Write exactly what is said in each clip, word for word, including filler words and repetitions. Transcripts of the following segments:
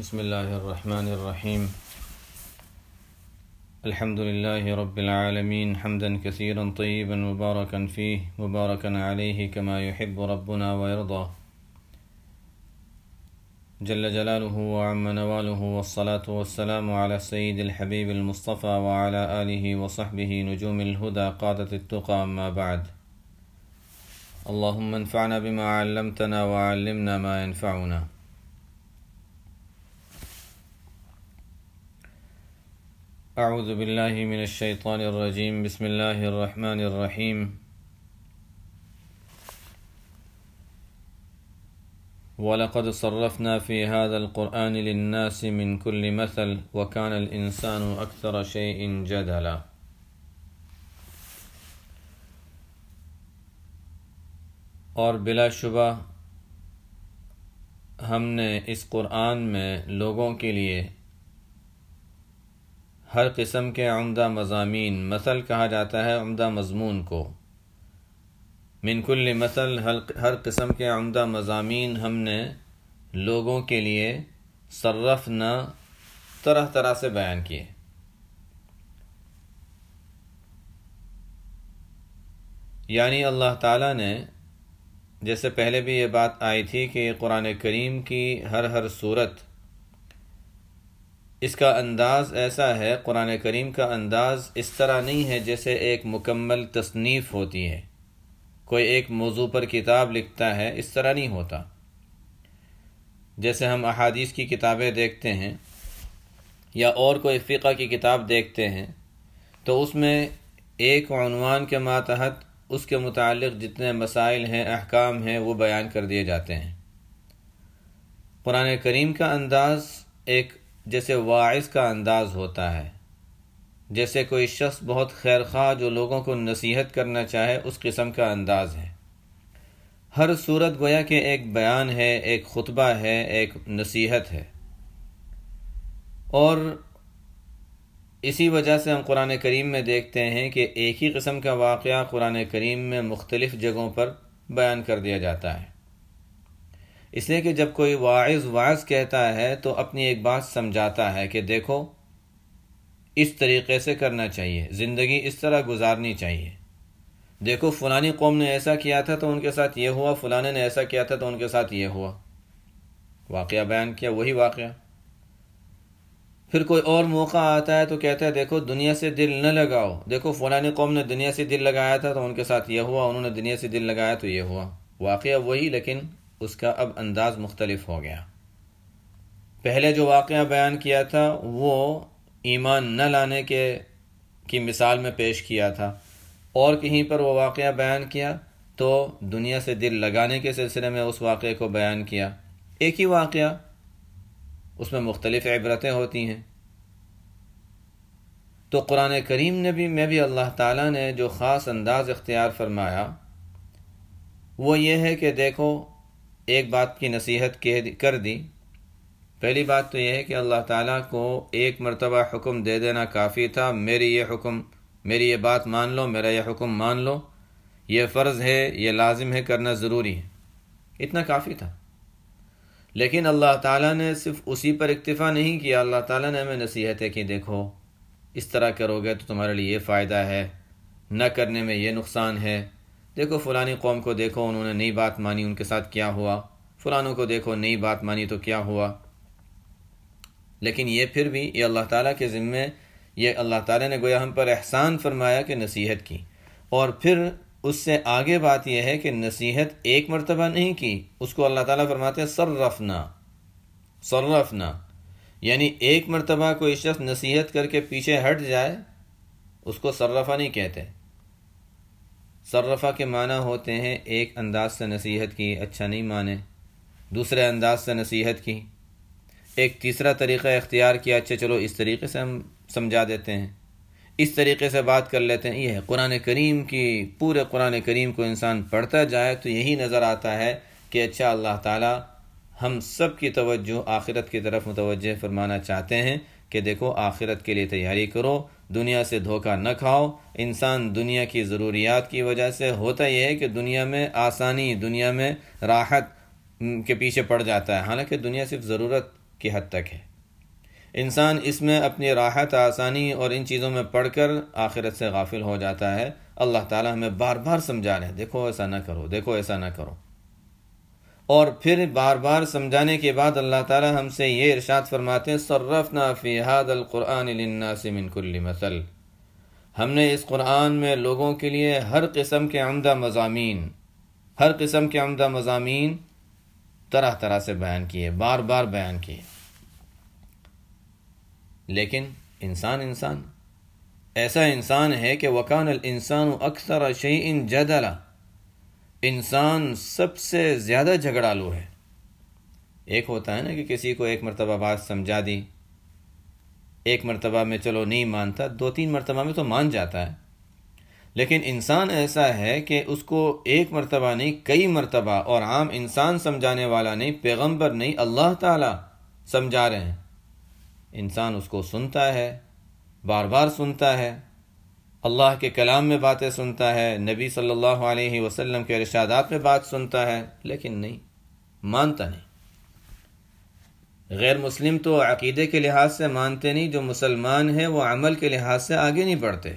بسم اللہ الرحمن الرحیم الحمد للہ رب العالمین حمدا کثیرا طیبا مبارکا فیہ مبارکا علیہ کما یحب ربنا ویرضى جل جلالہ وعم نوالہ والصلاة والسلام على سید الحبیب المصطفى وعلى آلہ وصحبہ نجوم الہدى قادة التقى اما بعد اللہم انفعنا بما علمتنا وعلمنا ما ينفعنا. اعوذ باللہ من الشیطان الرجیم بسم اللہ الرحمن الرحیم. وَلَقَدْ صَرَّفْنَا فِي هَذَا الْقُرْآنِ لِلنَّاسِ مِنْ كُلِّ مَثَلٍ وَكَانَ الْإِنسَانُ أَكْثَرَ شَيْءٍ جَدَلًا. اور بلا شبہ ہم نے اس قرآن میں لوگوں کے لیے ہر قسم کے عمدہ مضامین، مثل کہا جاتا ہے عمدہ مضمون کو، من کل مثل ہر قسم کے عمدہ مضامین ہم نے لوگوں کے لیے صرفنا طرح طرح سے بیان کیے. یعنی اللہ تعالیٰ نے، جیسے پہلے بھی یہ بات آئی تھی کہ قرآن کریم کی ہر ہر صورت، اس کا انداز ایسا ہے، قرآن کریم کا انداز اس طرح نہیں ہے جیسے ایک مکمل تصنیف ہوتی ہے، کوئی ایک موضوع پر کتاب لکھتا ہے، اس طرح نہیں ہوتا. جیسے ہم احادیث کی کتابیں دیکھتے ہیں یا اور کوئی فقہ کی کتاب دیکھتے ہیں تو اس میں ایک عنوان کے ماتحت اس کے متعلق جتنے مسائل ہیں، احکام ہیں، وہ بیان کر دیے جاتے ہیں. قرآن کریم کا انداز ایک جیسے واعظ کا انداز ہوتا ہے، جیسے کوئی شخص بہت خیر خواہ جو لوگوں کو نصیحت کرنا چاہے، اس قسم کا انداز ہے. ہر صورت گویا کہ ایک بیان ہے، ایک خطبہ ہے، ایک نصیحت ہے. اور اسی وجہ سے ہم قرآن کریم میں دیکھتے ہیں کہ ایک ہی قسم کا واقعہ قرآن کریم میں مختلف جگہوں پر بیان کر دیا جاتا ہے. اس لیے کہ جب کوئی واعظ واعظ کہتا ہے تو اپنی ایک بات سمجھاتا ہے کہ دیکھو اس طریقے سے کرنا چاہیے، زندگی اس طرح گزارنی چاہیے. دیکھو فلانی قوم نے ایسا کیا تھا تو ان کے ساتھ یہ ہوا، فلانے نے ایسا کیا تھا تو ان کے ساتھ یہ ہوا. واقعہ بیان کیا، وہی واقعہ. پھر کوئی اور موقع آتا ہے تو کہتا ہے دیکھو دنیا سے دل نہ لگاؤ، دیکھو فلانی قوم نے دنیا سے دل لگایا تھا تو ان کے ساتھ یہ ہوا، انہوں نے دنیا سے دل لگایا تو یہ ہوا. واقعہ وہی، لیکن اس کا اب انداز مختلف ہو گیا. پہلے جو واقعہ بیان کیا تھا وہ ایمان نہ لانے کے کی مثال میں پیش کیا تھا، اور کہیں پر وہ واقعہ بیان کیا تو دنیا سے دل لگانے کے سلسلے میں اس واقعے کو بیان کیا. ایک ہی واقعہ، اس میں مختلف عبرتیں ہوتی ہیں. تو قرآن کریم نے بھی میں بھی اللہ تعالیٰ نے جو خاص انداز اختیار فرمایا وہ یہ ہے کہ دیکھو ایک بات کی نصیحت کر دی. پہلی بات تو یہ ہے کہ اللہ تعالیٰ کو ایک مرتبہ حکم دے دینا کافی تھا، میری یہ حکم میری یہ بات مان لو، میرا یہ حکم مان لو، یہ فرض ہے، یہ لازم ہے، کرنا ضروری ہے. اتنا کافی تھا. لیکن اللہ تعالیٰ نے صرف اسی پر اکتفا نہیں کیا. اللہ تعالیٰ نے ہمیں نصیحت ہے کہ دیکھو اس طرح کرو گے تو تمہارے لیے یہ فائدہ ہے، نہ کرنے میں یہ نقصان ہے. دیکھو فلانی قوم کو دیکھو، انہوں نے نئی بات مانی، ان کے ساتھ کیا ہوا. فلانوں کو دیکھو نئی بات مانی تو کیا ہوا. لیکن یہ پھر بھی یہ اللہ تعالیٰ کے ذمے، یہ اللہ تعالیٰ نے گویا ہم پر احسان فرمایا کہ نصیحت کی. اور پھر اس سے آگے بات یہ ہے کہ نصیحت ایک مرتبہ نہیں کی، اس کو اللہ تعالیٰ فرماتے ہیں صرفنا صرفنا یعنی ایک مرتبہ کوئی شخص نصیحت کر کے پیچھے ہٹ جائے اس کو صرفہ نہیں کہتے. صرفہ کے معنی ہوتے ہیں ایک انداز سے نصیحت کی، اچھا نہیں مانے، دوسرے انداز سے نصیحت کی، ایک تیسرا طریقہ اختیار کیا، اچھا چلو اس طریقے سے ہم سمجھا دیتے ہیں، اس طریقے سے بات کر لیتے ہیں. یہ ہے قرآن کریم کی، پورے قرآن کریم کو انسان پڑھتا جائے تو یہی نظر آتا ہے کہ اچھا اللہ تعالیٰ ہم سب کی توجہ آخرت کی طرف متوجہ فرمانا چاہتے ہیں کہ دیکھو آخرت کے لیے تیاری کرو، دنیا سے دھوکہ نہ کھاؤ. انسان دنیا کی ضروریات کی وجہ سے ہوتا یہ ہے کہ دنیا میں آسانی، دنیا میں راحت کے پیچھے پڑ جاتا ہے، حالانکہ دنیا صرف ضرورت کی حد تک ہے۔ انسان اس میں اپنی راحت، آسانی اور ان چیزوں میں پڑھ کر آخرت سے غافل ہو جاتا ہے۔ اللہ تعالیٰ ہمیں بار بار سمجھا رہے ہیں، دیکھو ایسا نہ کرو، دیکھو ایسا نہ کرو، اور پھر بار بار سمجھانے کے بعد اللہ تعالیٰ ہم سے یہ ارشاد فرماتے ہیں صرفنا فی ھذا القرآن للناس من کل مثل، ہم نے اس قرآن میں لوگوں کے لیے ہر قسم کے عمدہ مضامین ہر قسم کے عمدہ مضامین طرح طرح سے بیان کیے، بار بار بیان کیے، لیکن انسان انسان ایسا انسان ہے کہ وَكَانَ الْإِنسَانُ أَكْثَرَ شَيْءٍ جَدَلًا، انسان سب سے زیادہ جھگڑالو ہے۔ ایک ہوتا ہے نا کہ کسی کو ایک مرتبہ بات سمجھا دی، ایک مرتبہ میں چلو نہیں مانتا، دو تین مرتبہ میں تو مان جاتا ہے، لیکن انسان ایسا ہے کہ اس کو ایک مرتبہ نہیں کئی مرتبہ، اور عام انسان سمجھانے والا نہیں، پیغمبر نہیں، اللہ تعالیٰ سمجھا رہے ہیں، انسان اس کو سنتا ہے، بار بار سنتا ہے، اللہ کے کلام میں باتیں سنتا ہے، نبی صلی اللہ علیہ وسلم کے ارشادات میں بات سنتا ہے، لیکن نہیں مانتا نہیں۔ غیر مسلم تو عقیدے کے لحاظ سے مانتے نہیں، جو مسلمان ہیں وہ عمل کے لحاظ سے آگے نہیں بڑھتے۔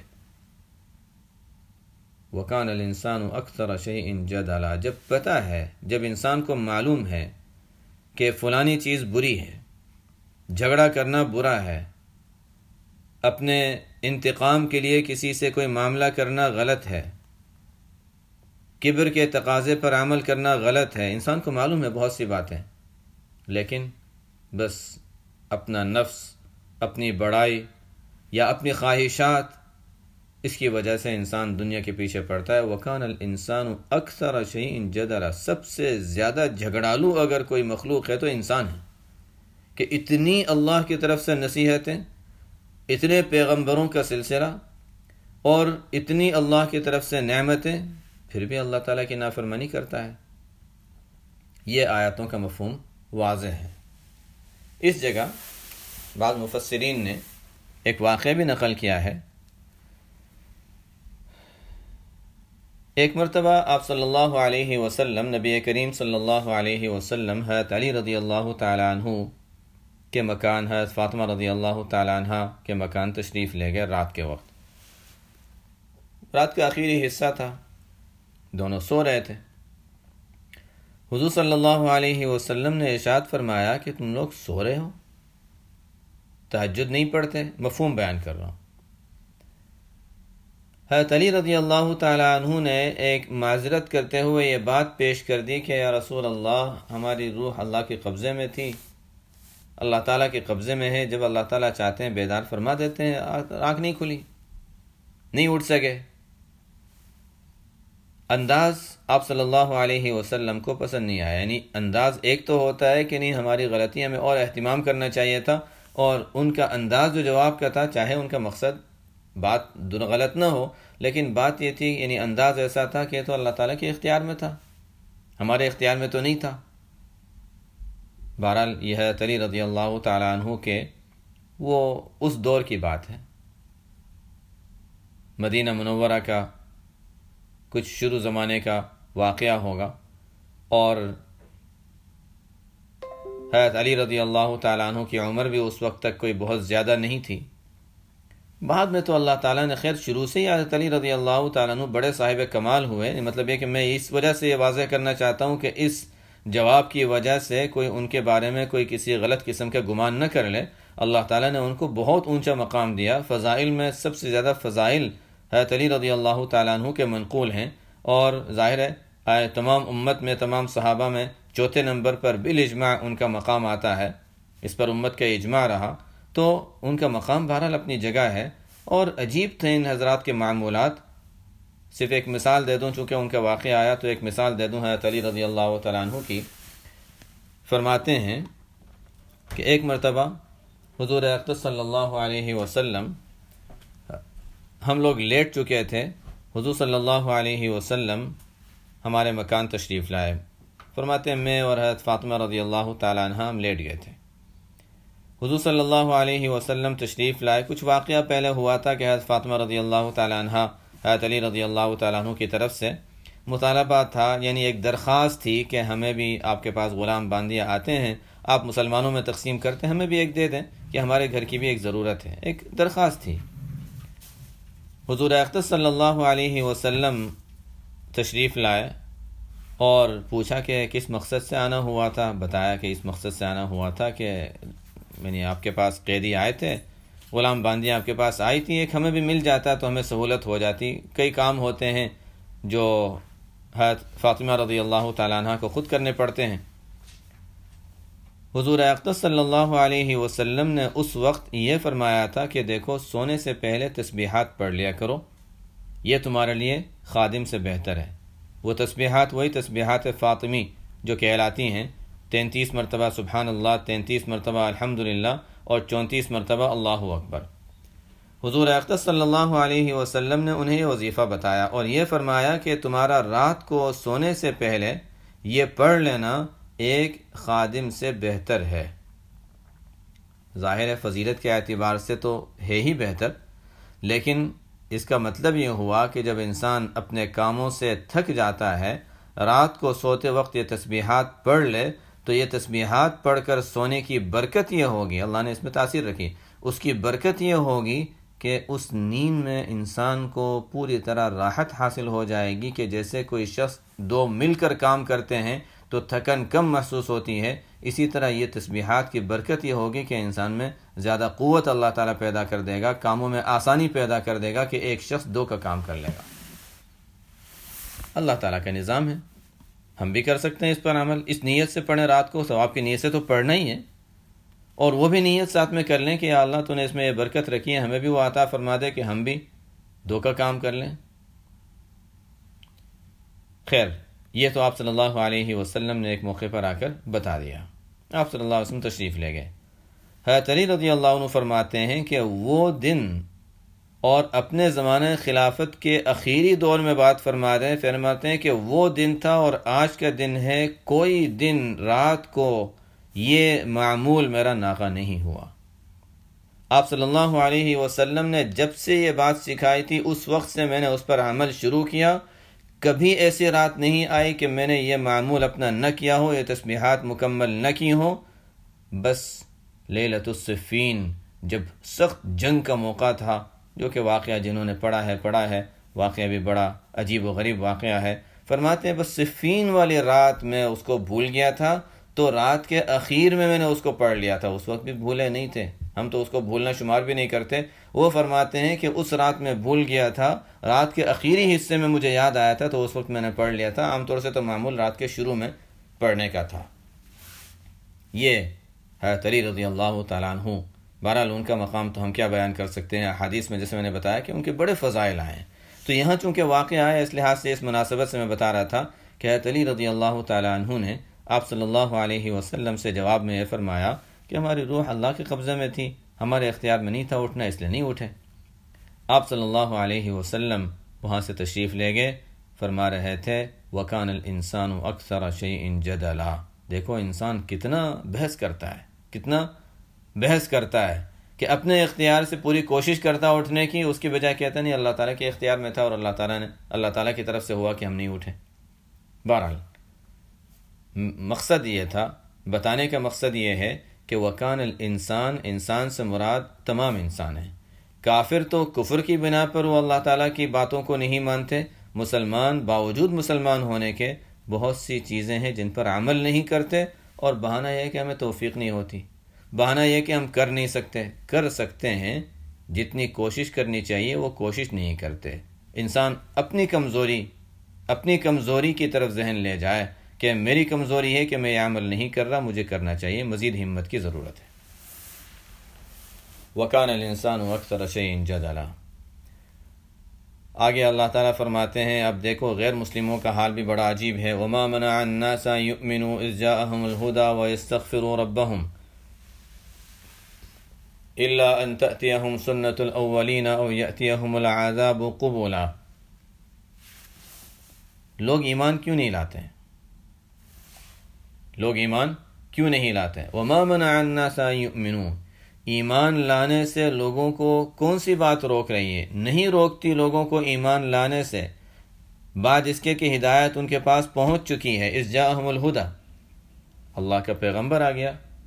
وَكَانَ الْإِنسَانُ أَكْثَرَ شَيْءٍ جَدَلًا، جب پتہ ہے، جب انسان کو معلوم ہے کہ فلانی چیز بری ہے، جھگڑا کرنا برا ہے، اپنے انتقام کے لیے کسی سے کوئی معاملہ کرنا غلط ہے، کبر کے تقاضے پر عمل کرنا غلط ہے، انسان کو معلوم ہے بہت سی باتیں، لیکن بس اپنا نفس، اپنی بڑائی یا اپنی خواہشات، اس کی وجہ سے انسان دنیا کے پیچھے پڑتا ہے۔ وَكَانَ الْإِنسَانُ أَكْثَرَ شَيْءٍ جَدَلًا، سب سے زیادہ جھگڑالو اگر کوئی مخلوق ہے تو انسان ہے، کہ اتنی اللہ کی طرف سے نصیحتیں، اتنے پیغمبروں کا سلسلہ اور اتنی اللہ کی طرف سے نعمتیں، پھر بھی اللہ تعالیٰ کی نافرمانی کرتا ہے۔ یہ آیاتوں کا مفہوم واضح ہے۔ اس جگہ بعض مفسرین نے ایک واقعہ بھی نقل کیا ہے۔ ایک مرتبہ آپ صلی اللہ علیہ وسلم، نبی کریم صلی اللہ علیہ وسلم حضرت علی رضی اللہ تعالیٰ عنہ کے مکان، حضرت فاطمہ رضی اللہ تعالیٰ عنہ کے مکان تشریف لے گئے رات کے وقت۔ رات کا آخری حصہ تھا، دونوں سو رہے تھے۔ حضور صلی اللہ علیہ وسلم نے ارشاد فرمایا کہ تم لوگ سو رہے ہو، تہجد نہیں پڑھتے؟ مفہوم بیان کر رہا ہوں۔ حضرت علی رضی اللہ تعالیٰ عنہ نے ایک معذرت کرتے ہوئے یہ بات پیش کر دی کہ یا رسول اللہ، ہماری روح اللہ کے قبضے میں تھی، اللہ تعالیٰ کے قبضے میں ہے، جب اللہ تعالیٰ چاہتے ہیں بیدار فرما دیتے ہیں، آنکھ نہیں کھلی، نہیں اٹھ سکے۔ انداز آپ صلی اللہ علیہ وسلم کو پسند نہیں آیا، یعنی انداز ایک تو ہوتا ہے کہ نہیں ہماری غلطیاں میں اور اہتمام کرنا چاہیے تھا، اور ان کا انداز جو جواب کا تھا، چاہے ان کا مقصد بات غلط نہ ہو، لیکن بات یہ تھی، یعنی انداز ایسا تھا کہ تو اللہ تعالیٰ کے اختیار میں تھا، ہمارے اختیار میں تو نہیں تھا۔ بہرحال یہ حضرت علی رضی اللہ تعالیٰ عنہ کے وہ اس دور کی بات ہے، مدینہ منورہ کا کچھ شروع زمانے کا واقعہ ہوگا، اور حضرت علی رضی اللہ تعالیٰ عنہ کی عمر بھی اس وقت تک کوئی بہت زیادہ نہیں تھی۔ بعد میں تو اللہ تعالیٰ نے خیر شروع سے ہی حضرت علی رضی اللہ تعالیٰ عنہ بڑے صاحب کمال ہوئے۔ مطلب یہ کہ میں اس وجہ سے یہ واضح کرنا چاہتا ہوں کہ اس جواب کی وجہ سے کوئی ان کے بارے میں کوئی کسی غلط قسم کا گمان نہ کر لے۔ اللہ تعالیٰ نے ان کو بہت اونچا مقام دیا، فضائل میں سب سے زیادہ فضائل حضرت علی رضی اللہ تعالیٰ عنہ کے منقول ہیں، اور ظاہر ہے تمام امت میں، تمام صحابہ میں چوتھے نمبر پر بالاجماع ان کا مقام آتا ہے، اس پر امت کا اجماع رہا، تو ان کا مقام بہرحال اپنی جگہ ہے۔ اور عجیب تھے ان حضرات کے معمولات۔ صرف ایک مثال دے دوں، چونکہ ان کا واقعہ آیا تو ایک مثال دے دوں حضرت علی رضی اللہ تعالیٰ عنہ کی۔ فرماتے ہیں کہ ایک مرتبہ حضور اقدس صلی اللہ علیہ وسلم، ہم لوگ لیٹ چکے تھے، حضور صلی اللہ علیہ وسلم ہمارے مکان تشریف لائے۔ فرماتے ہیں میں اور حضرت فاطمہ رضی اللہ تعالیٰ عنہ ہم لیٹ گئے تھے۔ حضور صلی اللہ علیہ وسلم تشریف لائے۔ کچھ واقعہ پہلے ہوا تھا کہ حضرت فاطمہ رضی اللہ تعالیٰ عنہ حضرت علی رضی اللہ تعالیٰ عنہ کی طرف سے مطالبہ تھا، یعنی ایک درخواست تھی کہ ہمیں بھی آپ کے پاس غلام باندیا آتے ہیں، آپ مسلمانوں میں تقسیم کرتے ہیں، ہمیں بھی ایک دے دیں کہ ہمارے گھر کی بھی ایک ضرورت ہے۔ ایک درخواست تھی۔ حضور اقدس صلی اللہ علیہ وسلم تشریف لائے اور پوچھا کہ کس مقصد سے آنا ہوا تھا۔ بتایا کہ اس مقصد سے آنا ہوا تھا کہ یعنی آپ کے پاس قیدی آئے تھے، غلام باندیاں آپ کے پاس آئی تھی، ایک ہمیں بھی مل جاتا تو ہمیں سہولت ہو جاتی، کئی کام ہوتے ہیں جو حضرت فاطمہ رضی اللہ تعالیٰ عنہ کو خود کرنے پڑتے ہیں۔ حضور اقدس صلی اللہ علیہ وسلم نے اس وقت یہ فرمایا تھا کہ دیکھو سونے سے پہلے تسبیحات پڑھ لیا کرو، یہ تمہارے لیے خادم سے بہتر ہے۔ وہ تسبیحات وہی تسبیحات فاطمی جو کہلاتی ہیں تینتیس مرتبہ سبحان اللہ، تینتیس مرتبہ الحمدللہ اور چونتیس مرتبہ اللہ اکبر۔ حضور اقدس صلی اللہ علیہ وسلم نے انہیں یہ وظیفہ بتایا اور یہ فرمایا کہ تمہارا رات کو سونے سے پہلے یہ پڑھ لینا ایک خادم سے بہتر ہے۔ ظاہر ہے فضیلت کے اعتبار سے تو ہے ہی بہتر، لیکن اس کا مطلب یہ ہوا کہ جب انسان اپنے کاموں سے تھک جاتا ہے، رات کو سوتے وقت یہ تسبیحات پڑھ لے تو یہ تسبیحات پڑھ کر سونے کی برکت یہ ہوگی، اللہ نے اس میں تاثیر رکھی، اس کی برکت یہ ہوگی کہ اس نیند میں انسان کو پوری طرح راحت حاصل ہو جائے گی کہ جیسے کوئی شخص دو مل کر کام کرتے ہیں تو تھکن کم محسوس ہوتی ہے، اسی طرح یہ تسبیحات کی برکت یہ ہوگی کہ انسان میں زیادہ قوت اللہ تعالیٰ پیدا کر دے گا، کاموں میں آسانی پیدا کر دے گا کہ ایک شخص دو کا کام کر لے گا۔ اللہ تعالیٰ کا نظام ہے، ہم بھی کر سکتے ہیں اس پر عمل۔ اس نیت سے پڑھیں رات کو، ثواب کی نیت سے تو پڑھنا ہی ہے، اور وہ بھی نیت ساتھ میں کر لیں کہ یا اللہ تو نے اس میں یہ برکت رکھی ہے، ہمیں بھی وہ عطا فرما دے کہ ہم بھی دو کا کام کر لیں۔ خیر، یہ تو آپ صلی اللہ علیہ وسلم نے ایک موقع پر آ کر بتا دیا۔ آپ صلی اللہ علیہ وسلم تشریف لے گئے۔ حضرت علی رضی اللہ عنہ فرماتے ہیں کہ وہ دن اور اپنے زمانہ خلافت کے اخیری دور میں بات فرما رہے ہیں، فرماتے ہیں کہ وہ دن تھا اور آج کا دن ہے، کوئی دن رات کو یہ معمول میرا ناغہ نہیں ہوا۔ آپ صلی اللہ علیہ وسلم نے جب سے یہ بات سکھائی تھی اس وقت سے میں نے اس پر عمل شروع کیا، کبھی ایسی رات نہیں آئی کہ میں نے یہ معمول اپنا نہ کیا ہو، یہ تسبیحات مکمل نہ کی ہوں۔ بس لیلۃ الصفین جب سخت جنگ کا موقع تھا، جو کہ واقعہ جنہوں نے پڑھا ہے پڑھا ہے، واقعہ بھی بڑا عجیب و غریب واقعہ ہے، فرماتے ہیں بس صفین والی رات میں اس کو بھول گیا تھا تو رات کے اخیر میں میں نے اس کو پڑھ لیا تھا، اس وقت بھی بھولے نہیں تھے، ہم تو اس کو بھولنا شمار بھی نہیں کرتے۔ وہ فرماتے ہیں کہ اس رات میں بھول گیا تھا، رات کے اخیری حصے میں مجھے یاد آیا تھا تو اس وقت میں نے پڑھ لیا تھا، عام طور سے تو معمول رات کے شروع میں پڑھنے کا تھا۔ یہ حضرت علی رضی اللہ تعالیٰ عنہ، بہرحال ان کا مقام تو ہم کیا بیان کر سکتے ہیں، حدیث میں جیسے میں نے بتایا کہ ان کے بڑے فضائل آئے ہیں، تو یہاں چونکہ واقعہ آیا اس لحاظ سے اس مناسبت سے میں بتا رہا تھا کہ حضرت علی رضی اللہ تعالیٰ عنہ نے آپ صلی اللہ علیہ وسلم سے جواب میں یہ فرمایا کہ ہماری روح اللہ کے قبضے میں تھی، ہمارے اختیار میں نہیں تھا اٹھنا، اس لیے نہیں اٹھے۔ آپ صلی اللہ علیہ وسلم وہاں سے تشریف لے گئے، فرما رہے تھے وَكَانَ الْإِنسَانُ أَكْثَرَ شَيْءٍ جَدَلًا۔ دیکھو انسان کتنا بحث کرتا ہے، کتنا بحث کرتا ہے کہ اپنے اختیار سے پوری کوشش کرتا اٹھنے کی، اس کی بجائے کہتا نہیں اللہ تعالیٰ کے اختیار میں تھا اور اللہ تعالیٰ نے اللہ تعالیٰ کی طرف سے ہوا کہ ہم نہیں اٹھے۔ بہرحال مقصد یہ تھا، بتانے کا مقصد یہ ہے کہ وَكَانَ الْإِنسان، انسان سے مراد تمام انسان ہیں۔ کافر تو کفر کی بنا پر وہ اللہ تعالیٰ کی باتوں کو نہیں مانتے، مسلمان باوجود مسلمان ہونے کے بہت سی چیزیں ہیں جن پر عمل نہیں کرتے، اور بہانہ یہ ہے کہ ہمیں توفیق نہیں ہوتی، بہانہ یہ کہ ہم کر نہیں سکتے، کر سکتے ہیں، جتنی کوشش کرنی چاہیے وہ کوشش نہیں کرتے۔ انسان اپنی کمزوری اپنی کمزوری کی طرف ذہن لے جائے کہ میری کمزوری ہے کہ میں یہ عمل نہیں کر رہا، مجھے کرنا چاہیے، مزید ہمت کی ضرورت ہے۔ وَكَانَ الْإِنسَانُ أَكْثَرَ شَيْءٍ جَدَلًا۔ آگے اللہ تعالیٰ فرماتے ہیں، اب دیکھو غیر مسلموں کا حال بھی بڑا عجیب ہے۔ وَمَا مَنَعَ النَّاسَ أَن يُؤْمِنُوا إِذْ جَاءَهُمُ الْهُدَى وَيَسْتَغْفِرُوا رَبَّهُمْ إِلَّا أَن تَأْتِيَهُمْ سُنَّةُ الْأَوَّلِينَ أَوْ يَأْتِيَهُمُ الْعَذَابُ قُبُلًا۔ لوگ ایمان کیوں نہیں لاتے ہیں؟ لوگ ایمان کیوں نہیں لاتے ہیں؟ وَمَا مَنَعَ النَّاسَ أَن يُؤْمِنُوا، ایمان لانے سے لوگوں کو کون سی بات روک رہی ہے؟ نہیں روکتی لوگوں کو ایمان لانے سے، بعد اس کے کہ ہدایت ان کے پاس پہنچ چکی ہے۔ اِذْ جَاءَهُمُ الْهُدَى، اللہ کا پیغمبر آ گیا،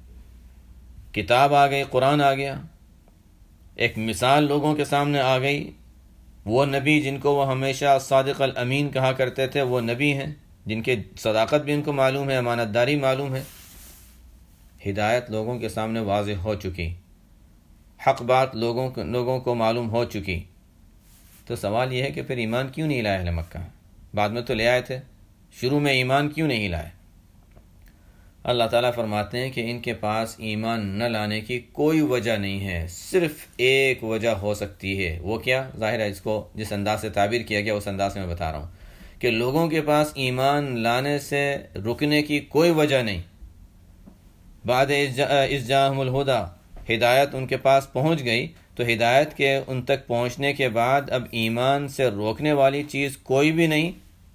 کتاب آ گئی، قرآن آ گیا، ایک مثال لوگوں کے سامنے آ گئی. وہ نبی جن کو وہ ہمیشہ صادق الامین کہا کرتے تھے وہ نبی ہیں، جن کے صداقت بھی ان کو معلوم ہے، امانت داری معلوم ہے. ہدایت لوگوں کے سامنے واضح ہو چکی، حق بات لوگوں کو لوگوں کو معلوم ہو چکی. تو سوال یہ ہے کہ پھر ایمان کیوں نہیں لائے اہل مکہ؟ بعد میں تو لے آئے تھے، شروع میں ایمان کیوں نہیں لائے؟ اللہ تعالیٰ فرماتے ہیں کہ ان کے پاس ایمان نہ لانے کی کوئی وجہ نہیں ہے، صرف ایک وجہ ہو سکتی ہے. وہ کیا؟ ظاہر ہے اس کو جس انداز سے تعبیر کیا گیا اس انداز سے میں بتا رہا ہوں کہ لوگوں کے پاس ایمان لانے سے رکنے کی کوئی وجہ نہیں. بعد اذ جاءہم الہدی، ہدایت ان کے پاس پہنچ گئی تو ہدایت کے ان تک پہنچنے کے بعد اب ایمان سے روکنے والی چیز کوئی بھی نہیں.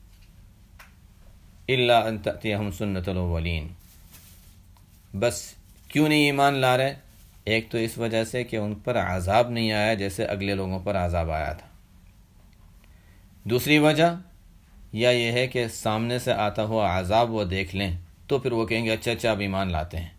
الا ان تأتیہم سنت الاولین. بس کیوں نہیں ایمان لا رہے؟ ایک تو اس وجہ سے کہ ان پر عذاب نہیں آیا جیسے اگلے لوگوں پر عذاب آیا تھا. دوسری وجہ یا یہ ہے کہ سامنے سے آتا ہوا عذاب وہ دیکھ لیں تو پھر وہ کہیں گے اچھا اچھا اب ایمان لاتے ہیں.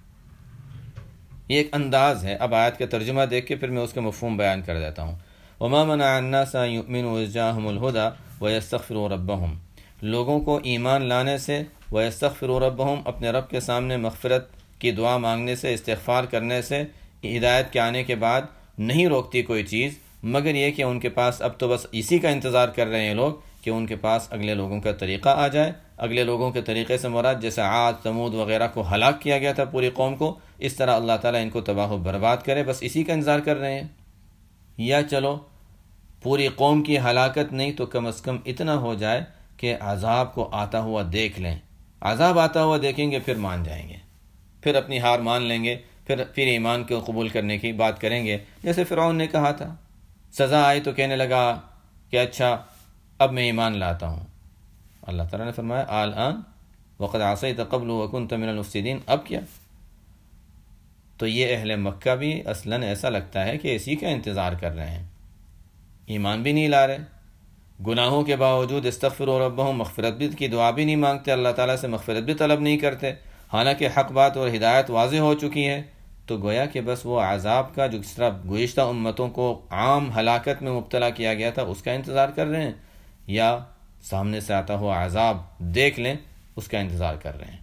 یہ ایک انداز ہے. اب آیت کا ترجمہ دیکھ کے پھر میں اس کا مفہوم بیان کر دیتا ہوں. وما منع الناس ان يؤمنوا اذ جاءهم الهدى ويستغفروا ربهم. لوگوں کو ایمان لانے سے وَيَسْتَغْفِرُوا رَبَّهُمْ اپنے رب کے سامنے مغفرت کی دعا مانگنے سے، استغفار کرنے سے ہدایت کے آنے کے بعد نہیں روکتی کوئی چیز، مگر یہ کہ ان کے پاس اب تو بس اسی کا انتظار کر رہے ہیں لوگ کہ ان کے پاس اگلے لوگوں کا طریقہ آ جائے. اگلے لوگوں کے طریقے سے مراد جیسے عاد، ثمود وغیرہ کو ہلاک کیا گیا تھا پوری قوم کو، اس طرح اللہ تعالیٰ ان کو تباہ و برباد کرے، بس اسی کا انتظار کر رہے ہیں. یا چلو پوری قوم کی ہلاکت نہیں تو کم از کم اتنا ہو جائے کہ عذاب کو آتا ہوا دیکھ لیں. عذاب آتا ہوا دیکھیں گے پھر مان جائیں گے، پھر اپنی ہار مان لیں گے، پھر پھر ایمان کو قبول کرنے کی بات کریں گے. جیسے فرعون نے کہا تھا، سزا آئی تو کہنے لگا کہ اچھا اب میں ایمان لاتا ہوں. اللہ تعالیٰ نے فرمایا الآن وقد عصیت قبل وکنت من المفسدین. اب کیا؟ تو یہ اہل مکہ بھی اصلاً ایسا لگتا ہے کہ اسی کا انتظار کر رہے ہیں، ایمان بھی نہیں لا رہے، گناہوں کے باوجود استغفروا ربہم، مغفرت بھی کی دعا بھی نہیں مانگتے، اللہ تعالیٰ سے مغفرت بھی طلب نہیں کرتے، حالانکہ حق بات اور ہدایت واضح ہو چکی ہے. تو گویا کہ بس وہ عذاب کا جو جس طرح گزشتہ امتوں کو عام ہلاکت میں مبتلا کیا گیا تھا اس کا انتظار کر رہے ہیں، یا سامنے سے آتا ہوا عذاب دیکھ لیں اس کا انتظار کر رہے ہیں.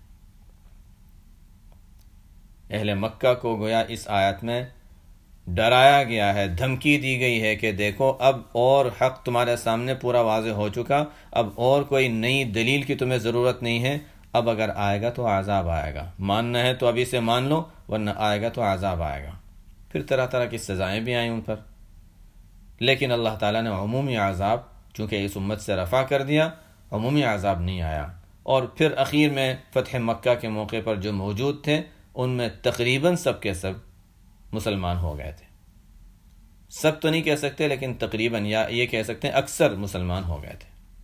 اہل مکہ کو گویا اس آیت میں ڈرایا گیا ہے، دھمکی دی گئی ہے کہ دیکھو اب اور حق تمہارے سامنے پورا واضح ہو چکا، اب اور کوئی نئی دلیل کی تمہیں ضرورت نہیں ہے. اب اگر آئے گا تو عذاب آئے گا، ماننا ہے تو ابھی سے مان لو ورنہ آئے گا تو عذاب آئے گا. پھر طرح طرح کی سزائیں بھی آئیں ان پر، لیکن اللہ تعالیٰ نے عمومی عذاب چونکہ اس امت سے رفع کر دیا، عمومی عذاب نہیں آیا. اور پھر اخیر میں فتح مکہ کے موقع پر جو موجود تھے ان میں تقریباً سب کے سب مسلمان ہو گئے تھے. سب تو نہیں کہہ سکتے لیکن تقریباً یا یہ کہہ سکتے ہیں اکثر مسلمان ہو گئے تھے.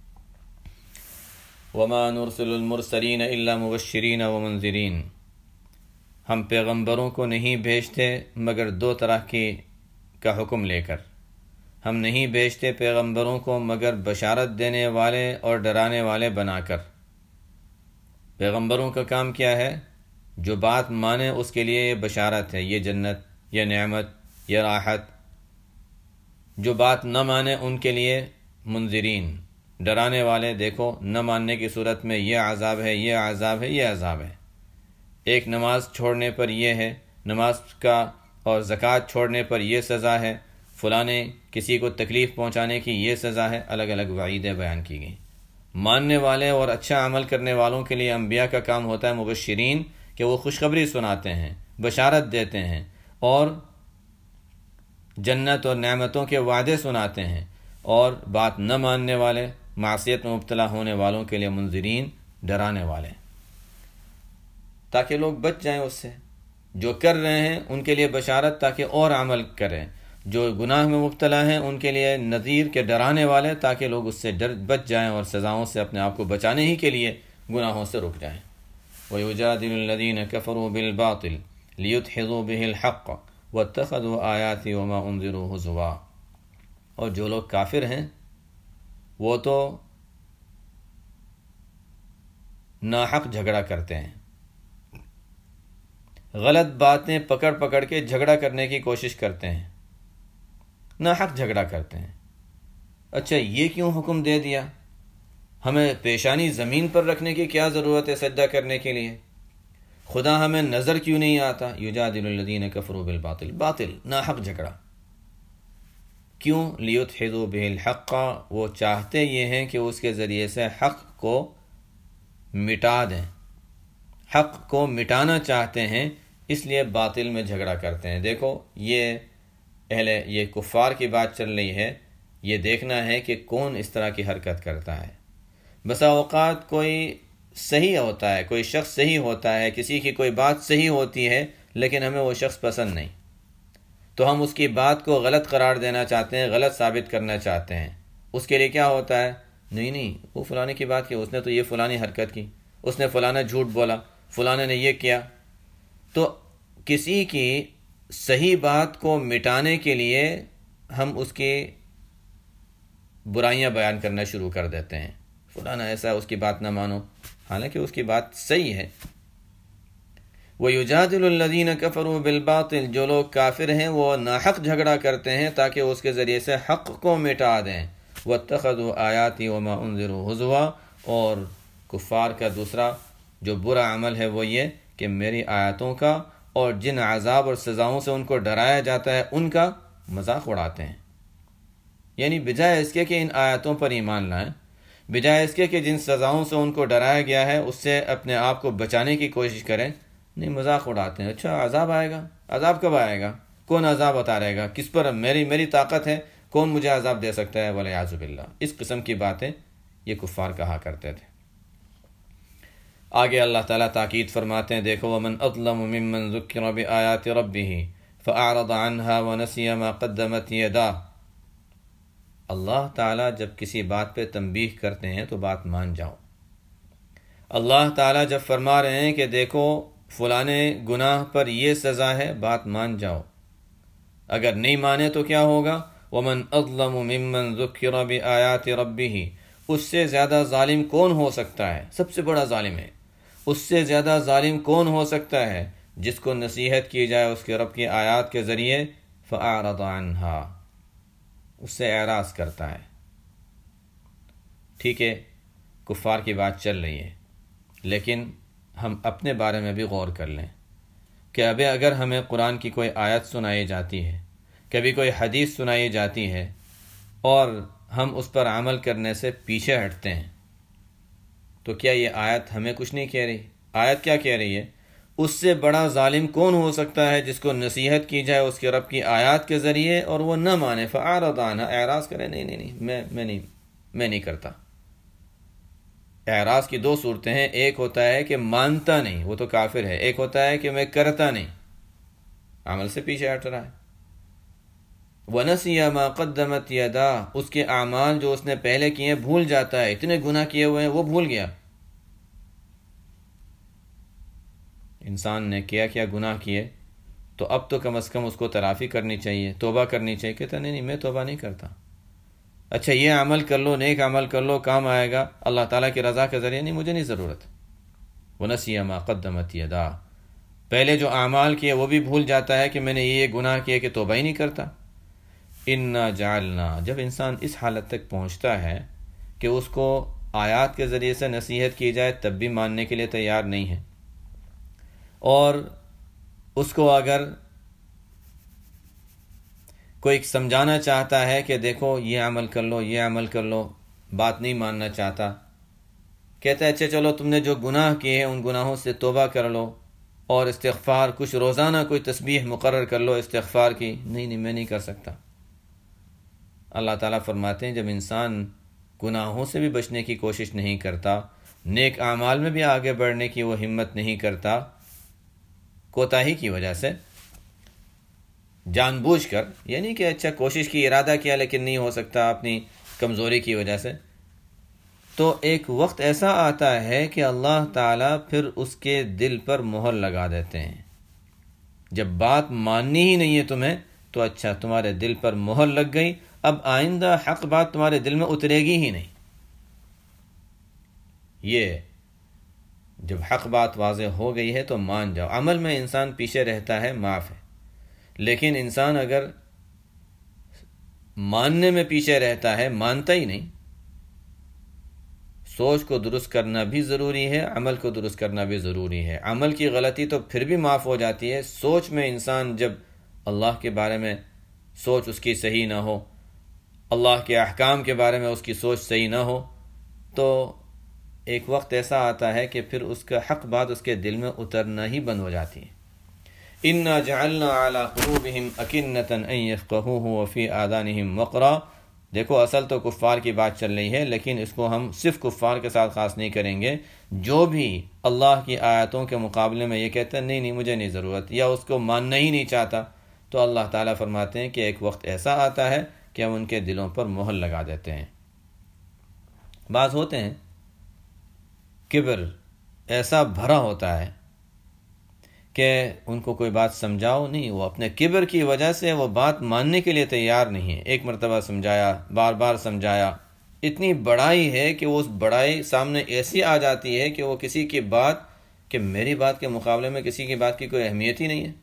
وَمَا نُرْسِلُ الْمُرْسَلِينَ إِلَّا مُبَشِّرِينَ وَمُنذِرِينَ. ہم پیغمبروں کو نہیں بھیجتے مگر دو طرح کی کا حکم لے کر. ہم نہیں بھیجتے پیغمبروں کو مگر بشارت دینے والے اور ڈرانے والے بنا کر. پیغمبروں کا کام کیا ہے؟ جو بات مانے اس کے لیے یہ بشارت ہے، یہ جنت، یہ نعمت، یہ راحت. جو بات نہ مانے ان کے لیے منذرین، ڈرانے والے. دیکھو نہ ماننے کی صورت میں یہ عذاب ہے، یہ عذاب ہے، یہ عذاب ہے. ایک نماز چھوڑنے پر یہ ہے، نماز کا اور زکوٰۃ چھوڑنے پر یہ سزا ہے، فلانے کسی کو تکلیف پہنچانے کی یہ سزا ہے. الگ الگ وعیدیں بیان کی گئیں. ماننے والے اور اچھا عمل کرنے والوں کے لیے انبیاء کا کام ہوتا ہے مبشرین، کہ وہ خوشخبری سناتے ہیں، بشارت دیتے ہیں اور جنت اور نعمتوں کے وعدے سناتے ہیں. اور بات نہ ماننے والے، معصیت میں مبتلا ہونے والوں کے لیے منذرین، ڈرانے والے، تاکہ لوگ بچ جائیں اس سے. جو کر رہے ہیں ان کے لیے بشارت تاکہ اور عمل کریں، جو گناہ میں مبتلا ہیں ان کے لیے نذیر کے ڈرانے والے تاکہ لوگ اس سے ڈر بچ جائیں اور سزاؤں سے اپنے آپ کو بچانے ہی کے لیے گناہوں سے رک جائیں. وَيُجَادِلُ الَّذِينَ كَفَرُوا بِالْبَاطِلِ لِيُدْحِضُوا بِهِ الْحَقَّ وَاتَّخَذُوا آيَاتِي وَمَا أُنذِرُوا هُزُوًا. اور جو لوگ کافر ہیں وہ تو ناحق جھگڑا کرتے ہیں، غلط باتیں پکڑ پکڑ کے جھگڑا کرنے کی کوشش کرتے ہیں، ناحق جھگڑا کرتے ہیں۔ اچھا یہ کیوں حکم دے دیا؟ ہمیں پیشانی زمین پر رکھنے کی کیا ضرورت ہے سجدہ کرنے کے لیے؟ خدا ہمیں نظر کیوں نہیں آتا؟ یجادل الذین کفروا بالباطل، باطل ناحق جھگڑا کیوں؟ لیدحضوا بہ الحق، وہ چاہتے یہ ہیں کہ اس کے ذریعے سے حق کو مٹا دیں، حق کو مٹانا چاہتے ہیں، اس لیے باطل میں جھگڑا کرتے ہیں۔ دیکھو یہ اہل یہ کفار کی بات چل رہی ہے، یہ دیکھنا ہے کہ کون اس طرح کی حرکت کرتا ہے۔ بسا اوقات کوئی صحیح ہوتا ہے، کوئی شخص صحیح ہوتا ہے، کسی کی کوئی بات صحیح ہوتی ہے لیکن ہمیں وہ شخص پسند نہیں، تو ہم اس کی بات کو غلط قرار دینا چاہتے ہیں، غلط ثابت کرنا چاہتے ہیں۔ اس کے لیے کیا ہوتا ہے؟ نہیں نہیں وہ فلانے کی بات کی، اس نے تو یہ فلانی حرکت کی، اس نے فلانا جھوٹ بولا، فلانے نے یہ کیا۔ تو کسی کی صحیح بات کو مٹانے کے لیے ہم اس کی برائیاں بیان کرنا شروع کر دیتے ہیں، فلانا ایسا ہے، اس کی بات نہ مانو، حالانکہ اس کی بات صحیح ہے۔ وَيُجَادِلُ الَّذِينَ كَفَرُوا بِالْبَاطِلِ، جو لوگ کافر ہیں وہ ناحق جھگڑا کرتے ہیں تاکہ اس کے ذریعے سے حق کو مٹا دیں۔ وَاتَّخَذُوا آيَاتِي وَمَا أُنذِرُوا هُزُوًا، اور کفار کا دوسرا جو برا عمل ہے وہ یہ کہ میری آیاتوں کا اور جن عذاب اور سزاؤں سے ان کو ڈرایا جاتا ہے ان کا مذاق اڑاتے ہیں۔ یعنی بجائے اس کے کہ ان آیاتوں پر ایمان لائیں، بجائے اس کے کہ جن سزاؤں سے ان کو ڈرایا گیا ہے اس سے اپنے آپ کو بچانے کی کوشش کریں، نہیں مذاق اڑاتے ہیں۔ اچھا عذاب آئے گا؟ عذاب کب آئے گا؟ کون عذاب اتارے گا؟ کس پر؟ میری میری طاقت ہے، کون مجھے عذاب دے سکتا ہے؟ والعیاذ باللہ، اس قسم کی باتیں یہ کفار کہا کرتے تھے۔ آگے اللہ تعالیٰ تاکید فرماتے ہیں، دیکھو وَمَنْ أَظْلَمُ مِمَّنْ ذُكِّرَ بِآيَاتِ رَبِّهِ فَأَعْرَضَ عَنْهَا وَنَسِيَ مَا قَدَّمَتْ يَدَاهُ۔ اللہ تعالیٰ جب کسی بات پہ تنبیہ کرتے ہیں تو بات مان جاؤ۔ اللہ تعالیٰ جب فرما رہے ہیں کہ دیکھو فلانے گناہ پر یہ سزا ہے، بات مان جاؤ۔ اگر نہیں مانے تو کیا ہوگا؟ وَمَنْ أَظْلَمُ مِمَّنْ ذُكِّرَ بِآيَاتِ رَبِّهِ، اس سے زیادہ ظالم کون ہو سکتا ہے؟ سب سے بڑا ظالم ہے، اس سے زیادہ ظالم کون ہو سکتا ہے جس کو نصیحت کی جائے اس کے رب کی آیات کے ذریعے، فَأَعْرَضَ عَنْهَا، اس سے اعراض کرتا ہے۔ ٹھیک ہے کفار کی بات چل رہی ہے، لیکن ہم اپنے بارے میں بھی غور کر لیں کہ ابھی اگر ہمیں قرآن کی کوئی آیت سنائی جاتی ہے، کبھی کوئی حدیث سنائی جاتی ہے اور ہم اس پر عمل کرنے سے پیچھے ہٹتے ہیں، تو کیا یہ آیت ہمیں کچھ نہیں کہہ رہی؟ آیت کیا کہہ رہی ہے؟ اس سے بڑا ظالم کون ہو سکتا ہے جس کو نصیحت کی جائے اس کے رب کی آیات کے ذریعے اور وہ نہ مانے، فَأَعْرَضَ عَنْهَا، اعراض کرے، نہیں نہیں نہیں میں میں نہیں میں نہیں کرتا۔ اعراض کی دو صورتیں ہیں، ایک ہوتا ہے کہ مانتا نہیں، وہ تو کافر ہے، ایک ہوتا ہے کہ میں کرتا نہیں، عمل سے پیچھے ہٹ رہا ہے۔ وَنَسِيَ مَا قَدَّمَتْ يَدَاهُ، اس کے اعمال جو اس نے پہلے کیے ہیں بھول جاتا ہے، اتنے گناہ کیے ہوئے ہیں وہ بھول گیا۔ انسان نے کیا کیا گناہ کیے تو اب تو کم از کم اس کو تلافی کرنی چاہیے، توبہ کرنی چاہیے۔ کہتا نہیں نہیں میں توبہ نہیں کرتا۔ اچھا یہ عمل کر لو، نیک عمل کر لو، کام آئے گا اللہ تعالیٰ کی رضا کے ذریعے، نہیں مجھے نہیں ضرورت۔ وَنَسِيَ مَا قَدَّمَتْ يَدَاهُ، پہلے جو اعمال کیے وہ بھی بھول جاتا ہے کہ میں نے یہ گناہ کیے کہ توبہ ہی نہیں کرتا۔ اِنَّا جَعَلْنَا، جب انسان اس حالت تک پہنچتا ہے کہ اس کو آیات کے ذریعے سے نصیحت کی جائے تب بھی ماننے کے لیے تیار نہیں ہے، اور اس کو اگر کوئی سمجھانا چاہتا ہے کہ دیکھو یہ عمل کر لو، یہ عمل کر لو، بات نہیں ماننا چاہتا، کہتا ہے اچھا چلو تم نے جو گناہ کیے ہیں ان گناہوں سے توبہ کر لو اور استغفار، کچھ روزانہ کوئی تسبیح مقرر کر لو استغفار کی، نہیں نہیں میں نہیں کر سکتا۔ اللہ تعالیٰ فرماتے ہیں جب انسان گناہوں سے بھی بچنے کی کوشش نہیں کرتا، نیک اعمال میں بھی آگے بڑھنے کی وہ ہمت نہیں کرتا، کوتاہی کی وجہ سے، جان بوجھ کر، یعنی کہ اچھا کوشش کی، ارادہ کیا لیکن نہیں ہو سکتا اپنی کمزوری کی وجہ سے، تو ایک وقت ایسا آتا ہے کہ اللہ تعالیٰ پھر اس کے دل پر مہر لگا دیتے ہیں۔ جب بات ماننی ہی نہیں ہے تمہیں تو اچھا تمہارے دل پر مہر لگ گئی، اب آئندہ حق بات تمہارے دل میں اترے گی ہی نہیں۔ یہ جب حق بات واضح ہو گئی ہے تو مان جاؤ. عمل میں انسان پیچھے رہتا ہے، معاف ہے، لیکن انسان اگر ماننے میں پیچھے رہتا ہے، مانتا ہی نہیں. سوچ کو درست کرنا بھی ضروری ہے، عمل کو درست کرنا بھی ضروری ہے. عمل کی غلطی تو پھر بھی معاف ہو جاتی ہے. سوچ میں انسان جب اللہ کے بارے میں سوچ اس کی صحیح نہ ہو، اللہ کے احکام کے بارے میں اس کی سوچ صحیح نہ ہو، تو ایک وقت ایسا آتا ہے کہ پھر اس کا حق بات اس کے دل میں اترنا ہی بند ہو جاتی ہے. اِنَّا جَعَلْنَا عَلَىٰ قُلُوبِهِمْ أَكِنَّةً أَن يَفْقَهُوهُ وَفِي آذَانِهِمْ وَقْرًا. دیکھو اصل تو کفار کی بات چل رہی ہے، لیکن اس کو ہم صرف کفار کے ساتھ خاص نہیں کریں گے. جو بھی اللہ کی آیاتوں کے مقابلے میں یہ کہتا ہے نہیں نہیں مجھے نہیں ضرورت، یا اس کو ماننا ہی نہیں چاہتا، تو اللہ تعالیٰ فرماتے ہیں کہ ایک وقت ایسا آتا ہے کہ ہم ان کے دلوں پر مہر لگا دیتے ہیں. بعض ہوتے ہیں کبر ایسا بھرا ہوتا ہے کہ ان کو کوئی بات سمجھاؤ نہیں، وہ اپنے کبر کی وجہ سے وہ بات ماننے کے لیے تیار نہیں ہے. ایک مرتبہ سمجھایا، بار بار سمجھایا، اتنی بڑائی ہے کہ وہ اس بڑائی سامنے ایسی آ جاتی ہے کہ وہ کسی کی بات، کہ میری بات کے مقابلے میں کسی کی بات کی کوئی اہمیت ہی نہیں ہے.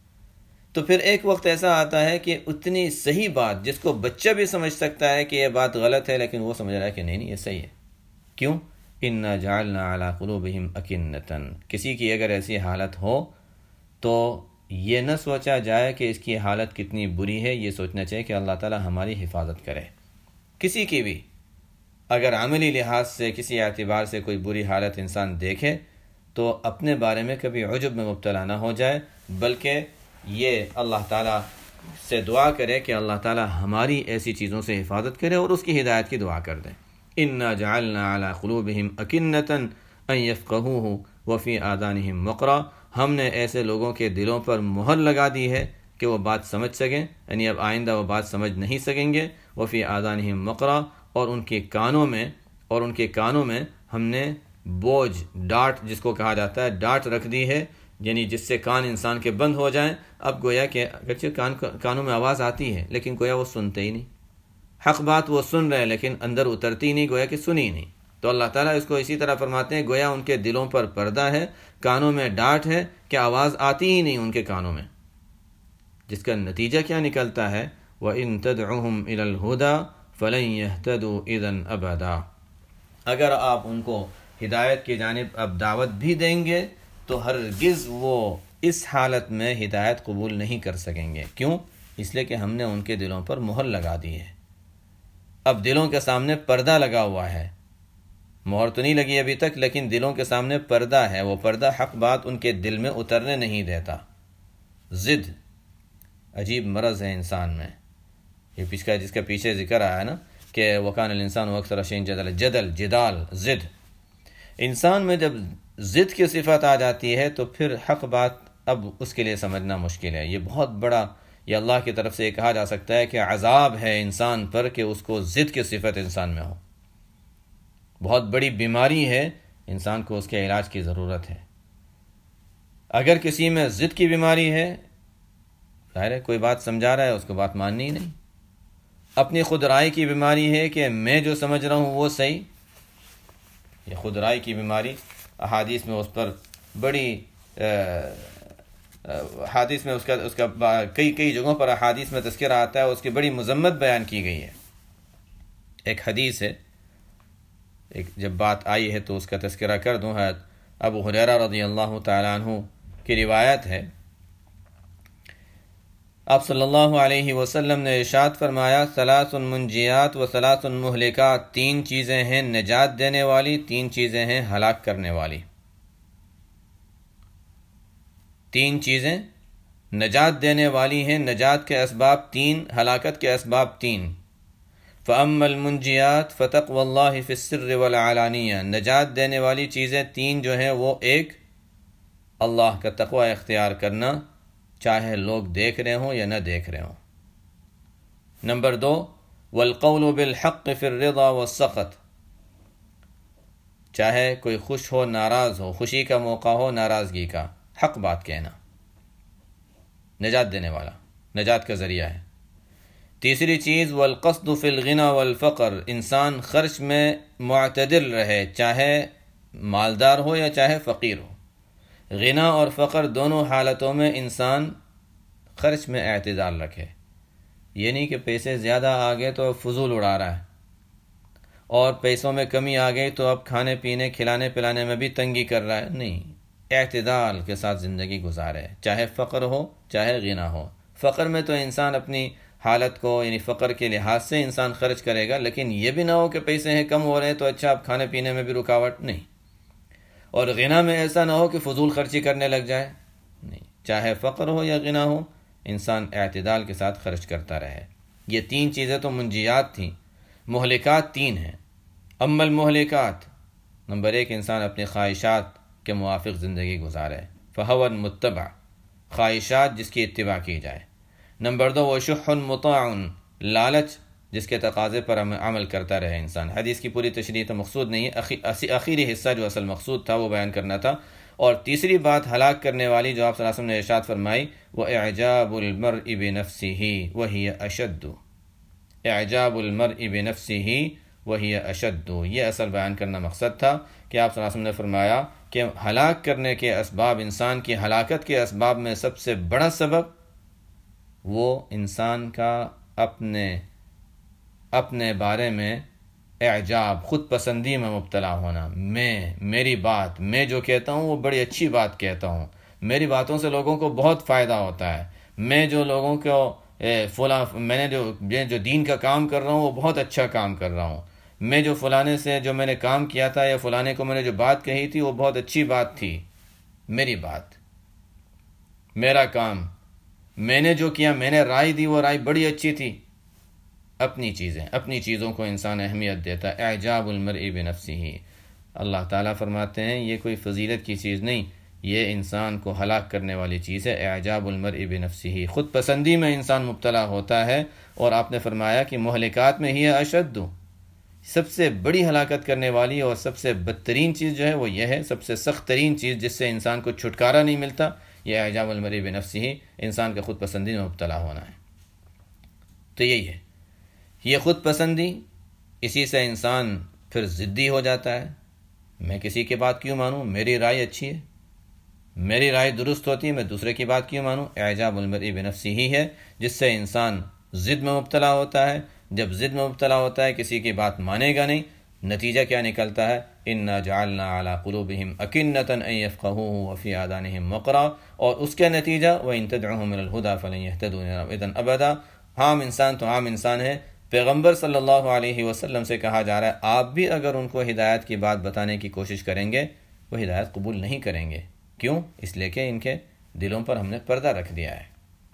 تو پھر ایک وقت ایسا آتا ہے کہ اتنی صحیح بات جس کو بچہ بھی سمجھ سکتا ہے کہ یہ بات غلط ہے، لیکن وہ سمجھ رہا ہے کہ نہیں نہیں یہ صحیح ہے. کیوں؟ اِنَّا جَعَلْنَا عَلَىٰ قُلُوبِهِمْ أَكِنَّةً. کسی کی اگر ایسی حالت ہو تو یہ نہ سوچا جائے کہ اس کی حالت کتنی بری ہے، یہ سوچنا چاہیے کہ اللہ تعالی ہماری حفاظت کرے. کسی کی بھی اگر عملی لحاظ سے کسی اعتبار سے کوئی بری حالت انسان دیکھے تو اپنے بارے میں کبھی عجب میں مبتلا نہ ہو جائے، بلکہ یہ اللہ تعالیٰ سے دعا کرے کہ اللہ تعالیٰ ہماری ایسی چیزوں سے حفاظت کرے اور اس کی ہدایت کی دعا کر دیں. اِنَّا جَعَلْنَا عَلَىٰ قُلُوبِهِمْ أَكِنَّةً أَن يَفْقَهُوهُ وَفِي آذَانِهِمْ وَقْرًا. ہم نے ایسے لوگوں کے دلوں پر مہر لگا دی ہے کہ وہ بات سمجھ سکیں، یعنی اب آئندہ وہ بات سمجھ نہیں سکیں گے. وَفِي آذَانِهِمْ وَقْرًا. اور ان کے کانوں میں اور ان کے کانوں میں ہم نے بوجھ، ڈاٹ جس کو کہا جاتا ہے، ڈاٹ رکھ دی ہے، یعنی جس سے کان انسان کے بند ہو جائیں. اب گویا کہ اگرچہ کان کانوں میں آواز آتی ہے لیکن گویا وہ سنتے ہی نہیں. حق بات وہ سن رہے ہیں لیکن اندر اترتی نہیں، گویا کہ سنی نہیں. تو اللہ تعالیٰ اس کو اسی طرح فرماتے ہیں گویا ان کے دلوں پر پردہ ہے، کانوں میں ڈاٹ ہے کہ آواز آتی ہی نہیں ان کے کانوں میں. جس کا نتیجہ کیا نکلتا ہے؟ وَإِن تَدْعُهُمْ إِلَى الْهُدَىٰ فَلَن يَهْتَدُوا إِذًا أَبَدًا. اگر آپ ان کو ہدایت کی جانب اب دعوت بھی دیں گے تو ہرگز وہ اس حالت میں ہدایت قبول نہیں کر سکیں گے. کیوں؟ اس لیے کہ ہم نے ان کے دلوں پر مہر لگا دی ہے. اب دلوں کے سامنے پردہ لگا ہوا ہے. مہر تو نہیں لگی ابھی تک، لیکن دلوں کے سامنے پردہ ہے. وہ پردہ حق بات ان کے دل میں اترنے نہیں دیتا. ضد عجیب مرض ہے انسان میں، یہ پچھلا جس کا پیچھے ذکر آیا نا کہ وَكَانَ الْإِنسَانُ أَكْثَرَ شَيْءٍ جَدَلًا. جدل، جدال، ضد. انسان میں جب ضد کی صفت آ جاتی ہے تو پھر حق بات اب اس کے لیے سمجھنا مشکل ہے. یہ بہت بڑا، یہ اللہ کی طرف سے یہ کہا جا سکتا ہے کہ عذاب ہے انسان پر کہ اس کو ضد کی صفت انسان میں ہو. بہت بڑی بیماری ہے، انسان کو اس کے علاج کی ضرورت ہے. اگر کسی میں ضد کی بیماری ہے، ظاہر ہے کوئی بات سمجھا رہا ہے اس کو بات ماننی ہی نہیں. اپنی خود رائے کی بیماری ہے کہ میں جو سمجھ رہا ہوں وہ صحیح. یہ خود رائے کی بیماری احادیث میں اس پر بڑی احادیث میں اس کا اس کا کئی کئی جگہوں پر احادیث میں تذکرہ آتا ہے، اس کی بڑی مذمت بیان کی گئی ہے. ایک حدیث ہے، ایک جب بات آئی ہے تو اس کا تذکرہ کر دوں. ہے ابو ہریرہ رضی اللہ تعالیٰ عنہ کی روایت ہے، آپ صلی اللہ علیہ وسلم نے ارشاد فرمایا ثلاث منجیات و ثلاث مہلکات. تین چیزیں ہیں نجات دینے والی، تین چیزیں ہیں ہلاک کرنے والی. تین چیزیں نجات دینے والی ہیں، نجات کے اسباب تین، ہلاکت کے اسباب تین. فَأَمَّا الْمُنْجِيَاتِ فَتَقْوَى اللَّهِ فِي السِّرِّ وَالْعَلَانِيَةِ. نجات دینے والی چیزیں تین جو ہیں وہ ایک، اللہ کا تقوی اختیار کرنا چاہے لوگ دیکھ رہے ہوں یا نہ دیکھ رہے ہوں. نمبر دو وَالْقَوْلُ بِالْحَقِّ فِي الرِّضَى وَالسَّخَطِ. چاہے کوئی خوش ہو ناراض ہو، خوشی کا موقع ہو ناراضگی کا، حق بات کہنا نجات دینے والا، نجات کا ذریعہ ہے. تیسری چیز وَالْقَصْدُ فِي الْغِنَى وَالْفَقْرِ. انسان خرچ میں معتدل رہے، چاہے مالدار ہو یا چاہے فقیر ہو، غنا اور فقر دونوں حالتوں میں انسان خرچ میں اعتدال رکھے. یہ نہیں کہ پیسے زیادہ آ گئے تو اب فضول اڑا رہا ہے، اور پیسوں میں کمی آ گئی تو اب کھانے پینے کھلانے پلانے میں بھی تنگی کر رہا ہے. نہیں، اعتدال کے ساتھ زندگی گزارے، چاہے فقر ہو چاہے غنا ہو. فقر میں تو انسان اپنی حالت کو یعنی فقر کے لحاظ سے انسان خرچ کرے گا، لیکن یہ بھی نہ ہو کہ پیسے ہیں کم ہو رہے ہیں تو اچھا اب کھانے پینے میں بھی رکاوٹ نہیں. اور غنا میں ایسا نہ ہو کہ فضول خرچی کرنے لگ جائے. نہیں، چاہے فقر ہو یا غنا ہو انسان اعتدال کے ساتھ خرچ کرتا رہے. یہ تین چیزیں تو منجیات تھیں. مہلکات تین ہیں. اما المہلکات، نمبر ایک، انسان اپنی خواہشات کے موافق زندگی گزارے، فہو متبع، خواہشات جس کی اتباع کی جائے. نمبر دو، وشح مطاع، لالچ جس کے تقاضے پر عمل کرتا رہے انسان. حدیث کی پوری تشریح تو مقصود نہیں ہے، آخری حصہ جو اصل مقصود تھا وہ بیان کرنا تھا. اور تیسری بات ہلاک کرنے والی جو آپ صلی اللہ علیہ وسلم نے ارشاد فرمائی، وہ اعجاب المرء بنفسہ وہی اشد، اعجاب المرء بنفسہ وہی اشد. یہ اصل بیان کرنا مقصد تھا کہ آپ صلی اللہ علیہ وسلم نے فرمایا کہ ہلاک کرنے کے اسباب، انسان کی ہلاکت کے اسباب میں سب سے بڑا سبب وہ انسان کا اپنے اپنے بارے میں اعجاب، خود پسندی میں مبتلا ہونا. میں میری بات، میں جو کہتا ہوں وہ بڑی اچھی بات کہتا ہوں، میری باتوں سے لوگوں کو بہت فائدہ ہوتا ہے، میں جو لوگوں کو فلاں میں نے جو جو دین کا کام کر رہا ہوں وہ بہت اچھا کام کر رہا ہوں، میں جو فلانے سے جو میں نے کام کیا تھا یا فلانے کو میں نے جو بات کہی تھی وہ بہت اچھی بات تھی، میری بات، میرا کام، میں نے جو کیا، میں نے رائے دی وہ رائے بڑی اچھی تھی. اپنی چیزیں، اپنی چیزوں کو انسان اہمیت دیتا ہے. اعجاب المرء بنفسہ. اللہ تعالیٰ فرماتے ہیں یہ کوئی فضیلت کی چیز نہیں، یہ انسان کو ہلاک کرنے والی چیز ہے. اعجاب المرء بنفسہ، خود پسندی میں انسان مبتلا ہوتا ہے. اور آپ نے فرمایا کہ مہلکات میں ہی اشد، سب سے بڑی ہلاکت کرنے والی اور سب سے بدترین چیز جو ہے وہ یہ ہے، سب سے سخت ترین چیز جس سے انسان کو چھٹکارا نہیں ملتا، یہ اعجاب المرء بنفسہ، انسان کا خود پسندی میں مبتلا ہونا ہے. تو یہی ہے، یہ خود پسندی، اسی سے انسان پھر ضدی ہو جاتا ہے. میں کسی کی بات کیوں مانوں، میری رائے اچھی ہے، میری رائے درست ہوتی ہے، میں دوسرے کی بات کیوں مانوں. اعجاب المرء بنفسہ ہی ہے جس سے انسان ضد میں مبتلا ہوتا ہے. جب ضد میں مبتلا ہوتا ہے کسی کی بات مانے گا نہیں، نتیجہ کیا نکلتا ہے؟ انا جعلنا علی قلوبہم اکنۃ ان یفقہوہ وفی آذانہم وقرا، اور اس کا نتیجہ وان تدعوہم الی الہدی فلن یہتدوا اذا ابدا. عام انسان تو عام انسان ہے، پیغمبر صلی اللہ علیہ وسلم سے کہا جا رہا ہے آپ بھی اگر ان کو ہدایت کی بات بتانے کی کوشش کریں گے وہ ہدایت قبول نہیں کریں گے. کیوں؟ اس لیے کہ ان کے دلوں پر ہم نے پردہ رکھ دیا ہے.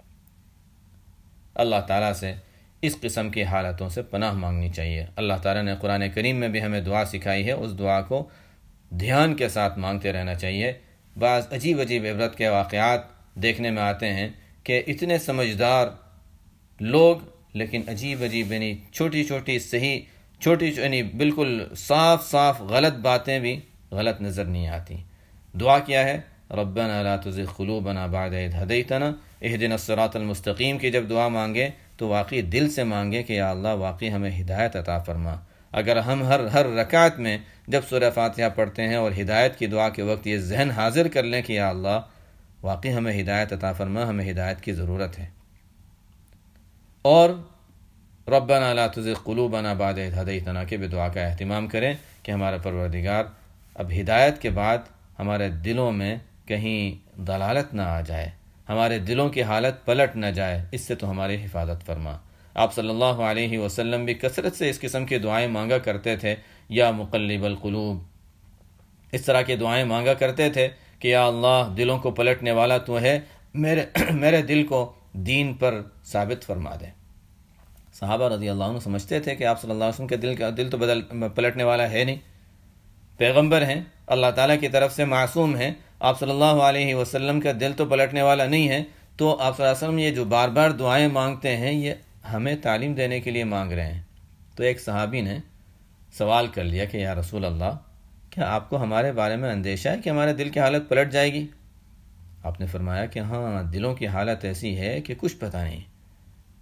اللہ تعالیٰ سے اس قسم کی حالتوں سے پناہ مانگنی چاہیے. اللہ تعالیٰ نے قرآن کریم میں بھی ہمیں دعا سکھائی ہے، اس دعا کو دھیان کے ساتھ مانگتے رہنا چاہیے. بعض عجیب عجیب عبرت کے واقعات دیکھنے میں آتے ہیں کہ اتنے سمجھدار لوگ لیکن عجیب عجیب یعنی چھوٹی چھوٹی صحیح چھوٹی یعنی بالکل صاف صاف غلط باتیں بھی غلط نظر نہیں آتی. دعا کیا ہے؟ ربنا لا تزغ قلوبنا بعد اذ ہدیتنا اہدنا الصراط المستقیم کی جب دعا مانگے تو واقعی دل سے مانگے کہ یا اللہ واقعی ہمیں ہدایت عطا فرما. اگر ہم ہر ہر رکعت میں جب سورہ فاتحہ پڑھتے ہیں اور ہدایت کی دعا کے وقت یہ ذہن حاضر کر لیں کہ یا اللہ واقعی ہمیں ہدایت عطا فرما، ہمیں ہدایت کی ضرورت ہے. اور ربنا لا تزغ قلوبنا بعد اذ ہدیتنا کے بھی دعا کا اہتمام کریں کہ ہمارا پروردگار اب ہدایت کے بعد ہمارے دلوں میں کہیں ضلالت نہ آ جائے، ہمارے دلوں کی حالت پلٹ نہ جائے، اس سے تو ہماری حفاظت فرما. آپ صلی اللہ علیہ وسلم بھی کثرت سے اس قسم کی دعائیں مانگا کرتے تھے. یا مقلب القلوب، اس طرح کی دعائیں مانگا کرتے تھے کہ یا اللہ دلوں کو پلٹنے والا تو ہے، میرے میرے دل کو دین پر ثابت فرما دے. صحابہ رضی اللہ عنہ سمجھتے تھے کہ آپ صلی اللہ علیہ وسلم کے دل کا دل تو بدل پلٹنے والا ہے نہیں، پیغمبر ہیں، اللہ تعالیٰ کی طرف سے معصوم ہیں، آپ صلی اللہ علیہ وسلم کا دل تو پلٹنے والا نہیں ہے. تو آپ صلی اللہ علیہ وسلم یہ جو بار بار دعائیں مانگتے ہیں یہ ہمیں تعلیم دینے کے لیے مانگ رہے ہیں. تو ایک صحابی نے سوال کر لیا کہ یا رسول اللہ کیا آپ کو ہمارے بارے میں اندیشہ ہے کہ ہمارے دل کی حالت پلٹ جائے گی؟ آپ نے فرمایا کہ ہاں، دلوں کی حالت ایسی ہے کہ کچھ پتہ نہیں.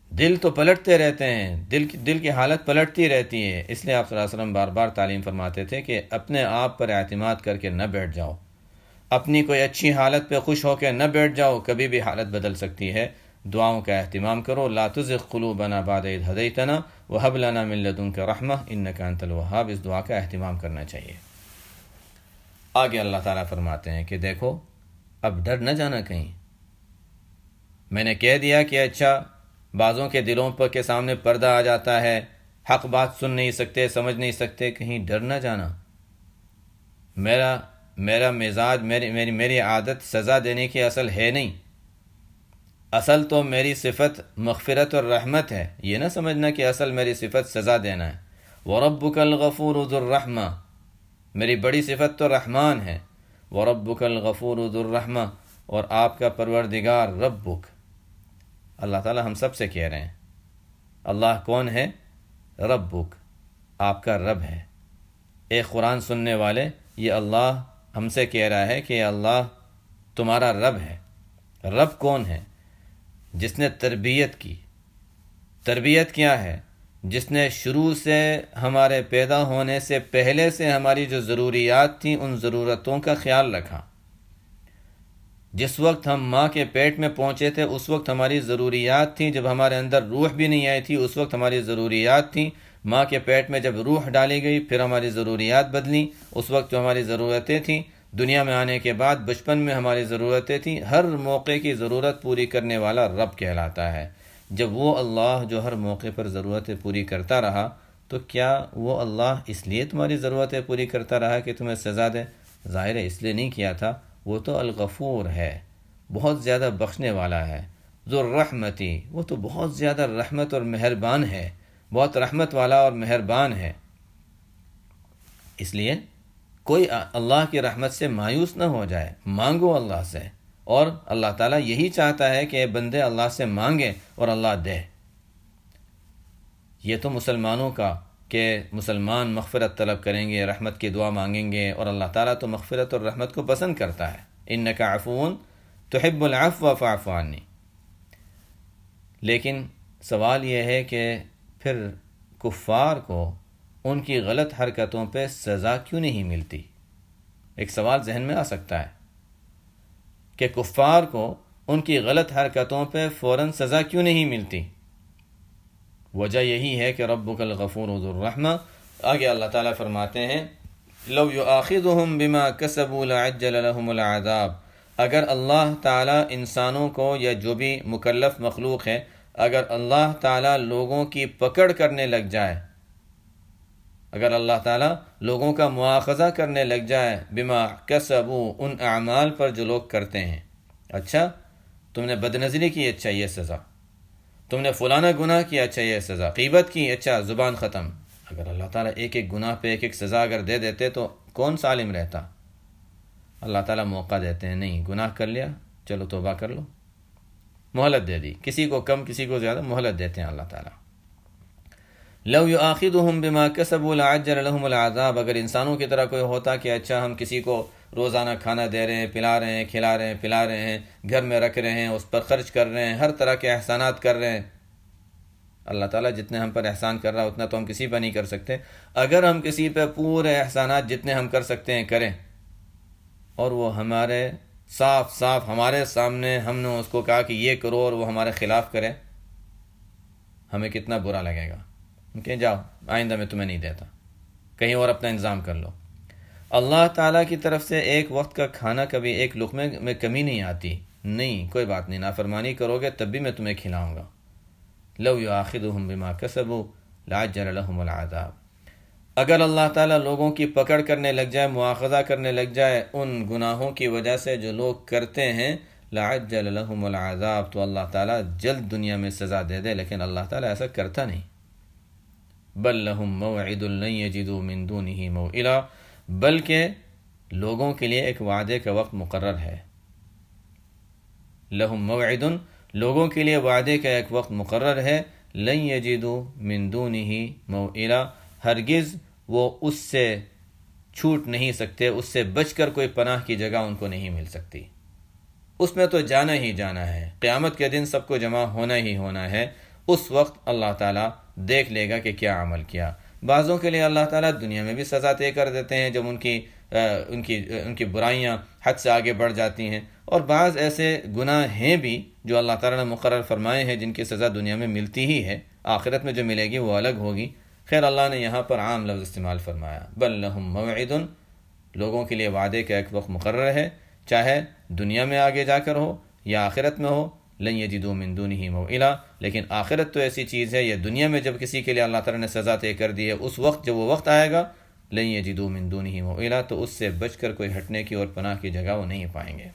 دل تو پلٹتے رہتے ہیں، دل کی دل کی حالت پلٹتی رہتی ہے. اس لیے آپ صلی اللہ علیہ وسلم بار بار تعلیم فرماتے تھے کہ اپنے آپ پر اعتماد کر کے نہ بیٹھ جاؤ، اپنی کوئی اچھی حالت پہ خوش ہو کے نہ بیٹھ جاؤ، کبھی بھی حالت بدل سکتی ہے. دعاؤں کا اہتمام کرو. لا تزغ قلوبنا بعد اذ ہدیتنا وہب لنا من لدنک رحمہ انک انت الوہاب. اس دعا کا اہتمام کرنا چاہیے. آگے اللہ تعالیٰ فرماتے ہیں کہ دیکھو اب ڈر نہ جانا کہیں. میں نے کہہ دیا کہ اچھا بعضوں کے دلوں پر کے سامنے پردہ آ جاتا ہے، حق بات سن نہیں سکتے، سمجھ نہیں سکتے. کہیں ڈر نہ جانا. میرا میرا مزاج میری میری میری عادت سزا دینے کی اصل ہے نہیں. اصل تو میری صفت مغفرت اور رحمت ہے. یہ نہ سمجھنا کہ اصل میری صفت سزا دینا ہے. وَرَبُّكَ الْغَفُورُ ذُو الرَّحْمَةِ، میری بڑی صفت تو رحمان ہے. وَرَبُّكَ الْغَفُورُ ذُو الرَّحْمَةِ، اور آپ کا پروردگار ربک. اللہ تعالیٰ ہم سب سے کہہ رہے ہیں اللہ کون ہے؟ ربک، آپ کا رب ہے. ایک قرآن سننے والے یہ اللہ ہم سے کہہ رہا ہے کہ اللہ تمہارا رب ہے. رب کون ہے؟ جس نے تربیت کی. تربیت کیا ہے؟ جس نے شروع سے ہمارے پیدا ہونے سے پہلے سے ہماری جو ضروریات تھیں ان ضرورتوں کا خیال رکھا. جس وقت ہم ماں کے پیٹ میں پہنچے تھے اس وقت ہماری ضروریات تھیں. جب ہمارے اندر روح بھی نہیں آئی تھی اس وقت ہماری ضروریات تھیں. ماں کے پیٹ میں جب روح ڈالی گئی پھر ہماری ضروریات بدلیں. اس وقت جو ہماری ضرورتیں تھیں دنیا میں آنے کے بعد بچپن میں ہماری ضرورتیں تھیں. ہر موقع کی ضرورت پوری کرنے والا رب کہلاتا ہے. جب وہ اللہ جو ہر موقع پر ضرورتیں پوری کرتا رہا تو کیا وہ اللہ اس لیے تمہاری ضرورتیں پوری کرتا رہا کہ تمہیں سزا دے؟ ظاہر ہے اس لیے نہیں کیا تھا. وہ تو الغفور ہے، بہت زیادہ بخشنے والا ہے. ذو الرحمتی، وہ تو بہت زیادہ رحمت اور مہربان ہے، بہت رحمت والا اور مہربان ہے. اس لیے کوئی اللہ کی رحمت سے مایوس نہ ہو جائے. مانگو اللہ سے، اور اللہ تعالیٰ یہی چاہتا ہے کہ بندے اللہ سے مانگیں اور اللہ دے. یہ تو مسلمانوں کا کہ مسلمان مغفرت طلب کریں گے، رحمت کی دعا مانگیں گے، اور اللہ تعالیٰ تو مغفرت اور رحمت کو پسند کرتا ہے. انک عفو تحب العفو فاعف عنی. لیکن سوال یہ ہے کہ پھر کفار کو ان کی غلط حرکتوں پہ سزا کیوں نہیں ملتی؟ ایک سوال ذہن میں آ سکتا ہے کہ کفار کو ان کی غلط حرکتوں پہ فوراً سزا کیوں نہیں ملتی؟ وجہ یہی ہے کہ ربک الغفور ذو الرحمہ. آگے اللہ تعالیٰ فرماتے ہیں لو یؤاخذہم بما کسبوا لعجل لهم العذاب. اگر اللہ تعالیٰ انسانوں کو یا جو بھی مکلف مخلوق ہے، اگر اللہ تعالیٰ لوگوں کی پکڑ کرنے لگ جائے، اگر اللہ تعالیٰ لوگوں کا مواخذہ کرنے لگ جائے بما کسبوا، ان اعمال پر جو لوگ کرتے ہیں. اچھا تم نے بدنظری کی، اچھا یہ سزا. تم نے فلانا گناہ کیا، اچھا یہ سزا. غیبت کی، اچھا زبان ختم. اگر اللہ تعالیٰ ایک ایک گناہ پہ ایک ایک سزا اگر دے دیتے تو کون سالم رہتا؟ اللہ تعالیٰ موقع دیتے ہیں، نہیں گناہ کر لیا چلو توبہ کر لو، مہلت دے دی. کسی کو کم کسی کو زیادہ مہلت دیتے ہیں اللہ تعالیٰ. لو یؤاخذہم بما کسبوا لعجل لهم العذاب. اگر انسانوں کی طرح کوئی ہوتا کہ اچھا ہم کسی کو روزانہ کھانا دے رہے ہیں، پلا رہے ہیں، کھلا رہے ہیں، پلا رہے ہیں، گھر میں رکھ رہے ہیں، اس پر خرچ کر رہے ہیں، ہر طرح کے احسانات کر رہے ہیں. اللہ تعالیٰ جتنے ہم پر احسان کر رہا اتنا تو ہم کسی پہ نہیں کر سکتے. اگر ہم کسی پہ پورے احسانات جتنے ہم کر سکتے ہیں کریں، اور وہ ہمارے صاف صاف ہمارے سامنے ہم نے اس کو کہا کہ یہ کرو اور وہ ہمارے خلاف کرے، ہمیں کتنا برا لگے گا کہ جاؤ آئندہ میں تمہیں نہیں دیتا، کہیں اور اپنا انتظام کر لو. اللہ تعالیٰ کی طرف سے ایک وقت کا کھانا کبھی ایک لقمے میں کمی نہیں آتی. نہیں کوئی بات نہیں، نافرمانی کرو گے تب بھی میں تمہیں کھلاؤں گا. لو یؤاخذہم بما کسبوا لعجل لهم العذاب. اگر اللہ تعالیٰ لوگوں کی پکڑ کرنے لگ جائے، مواخذہ کرنے لگ جائے ان گناہوں کی وجہ سے جو لوگ کرتے ہیں، لعجل لهم العذاب، تو اللہ تعالیٰ جلد دنیا میں سزا دے دے. لیکن اللہ تعالیٰ ایسا کرتا نہیں. بل لهم موعد لن يجدوا من دونه موئلا، بلکہ لوگوں کے لیے ایک وعدے کا وقت مقرر ہے. لهم موعد، لوگوں کے لیے وعدے کا ایک وقت مقرر ہے. لن يجدوا من دونه موئلا، ہرگز وہ اس سے چھوٹ نہیں سکتے، اس سے بچ کر کوئی پناہ کی جگہ ان کو نہیں مل سکتی. اس میں تو جانا ہی جانا ہے. قیامت کے دن سب کو جمع ہونا ہی ہونا ہے. اس وقت اللہ تعالیٰ دیکھ لے گا کہ کیا عمل کیا۔ بعضوں کے لیے اللہ تعالیٰ دنیا میں بھی سزا طے کر دیتے ہیں جب ان کی ان کی ان کی برائیاں حد سے آگے بڑھ جاتی ہیں، اور بعض ایسے گناہ ہیں بھی جو اللہ تعالیٰ نے مقرر فرمائے ہیں جن کی سزا دنیا میں ملتی ہی ہے، آخرت میں جو ملے گی وہ الگ ہوگی۔ خیر، اللہ نے یہاں پر عام لفظ استعمال فرمایا، بل لہم موعد، لوگوں کے لیے وعدے کا ایک وقت مقرر ہے، چاہے دنیا میں آگے جا کر ہو یا آخرت میں ہو، لن یجدوا من دونہ موئلا، لیکن آخرت تو ایسی چیز ہے، یہ دنیا میں جب کسی کے لیے اللہ تعالیٰ نے سزا طے کر دی ہے، اس وقت جب وہ وقت آئے گا، لن یجدوا من دونہ موئلا، تو اس سے بچ کر کوئی ہٹنے کی اور پناہ کی جگہ وہ نہیں پائیں گے۔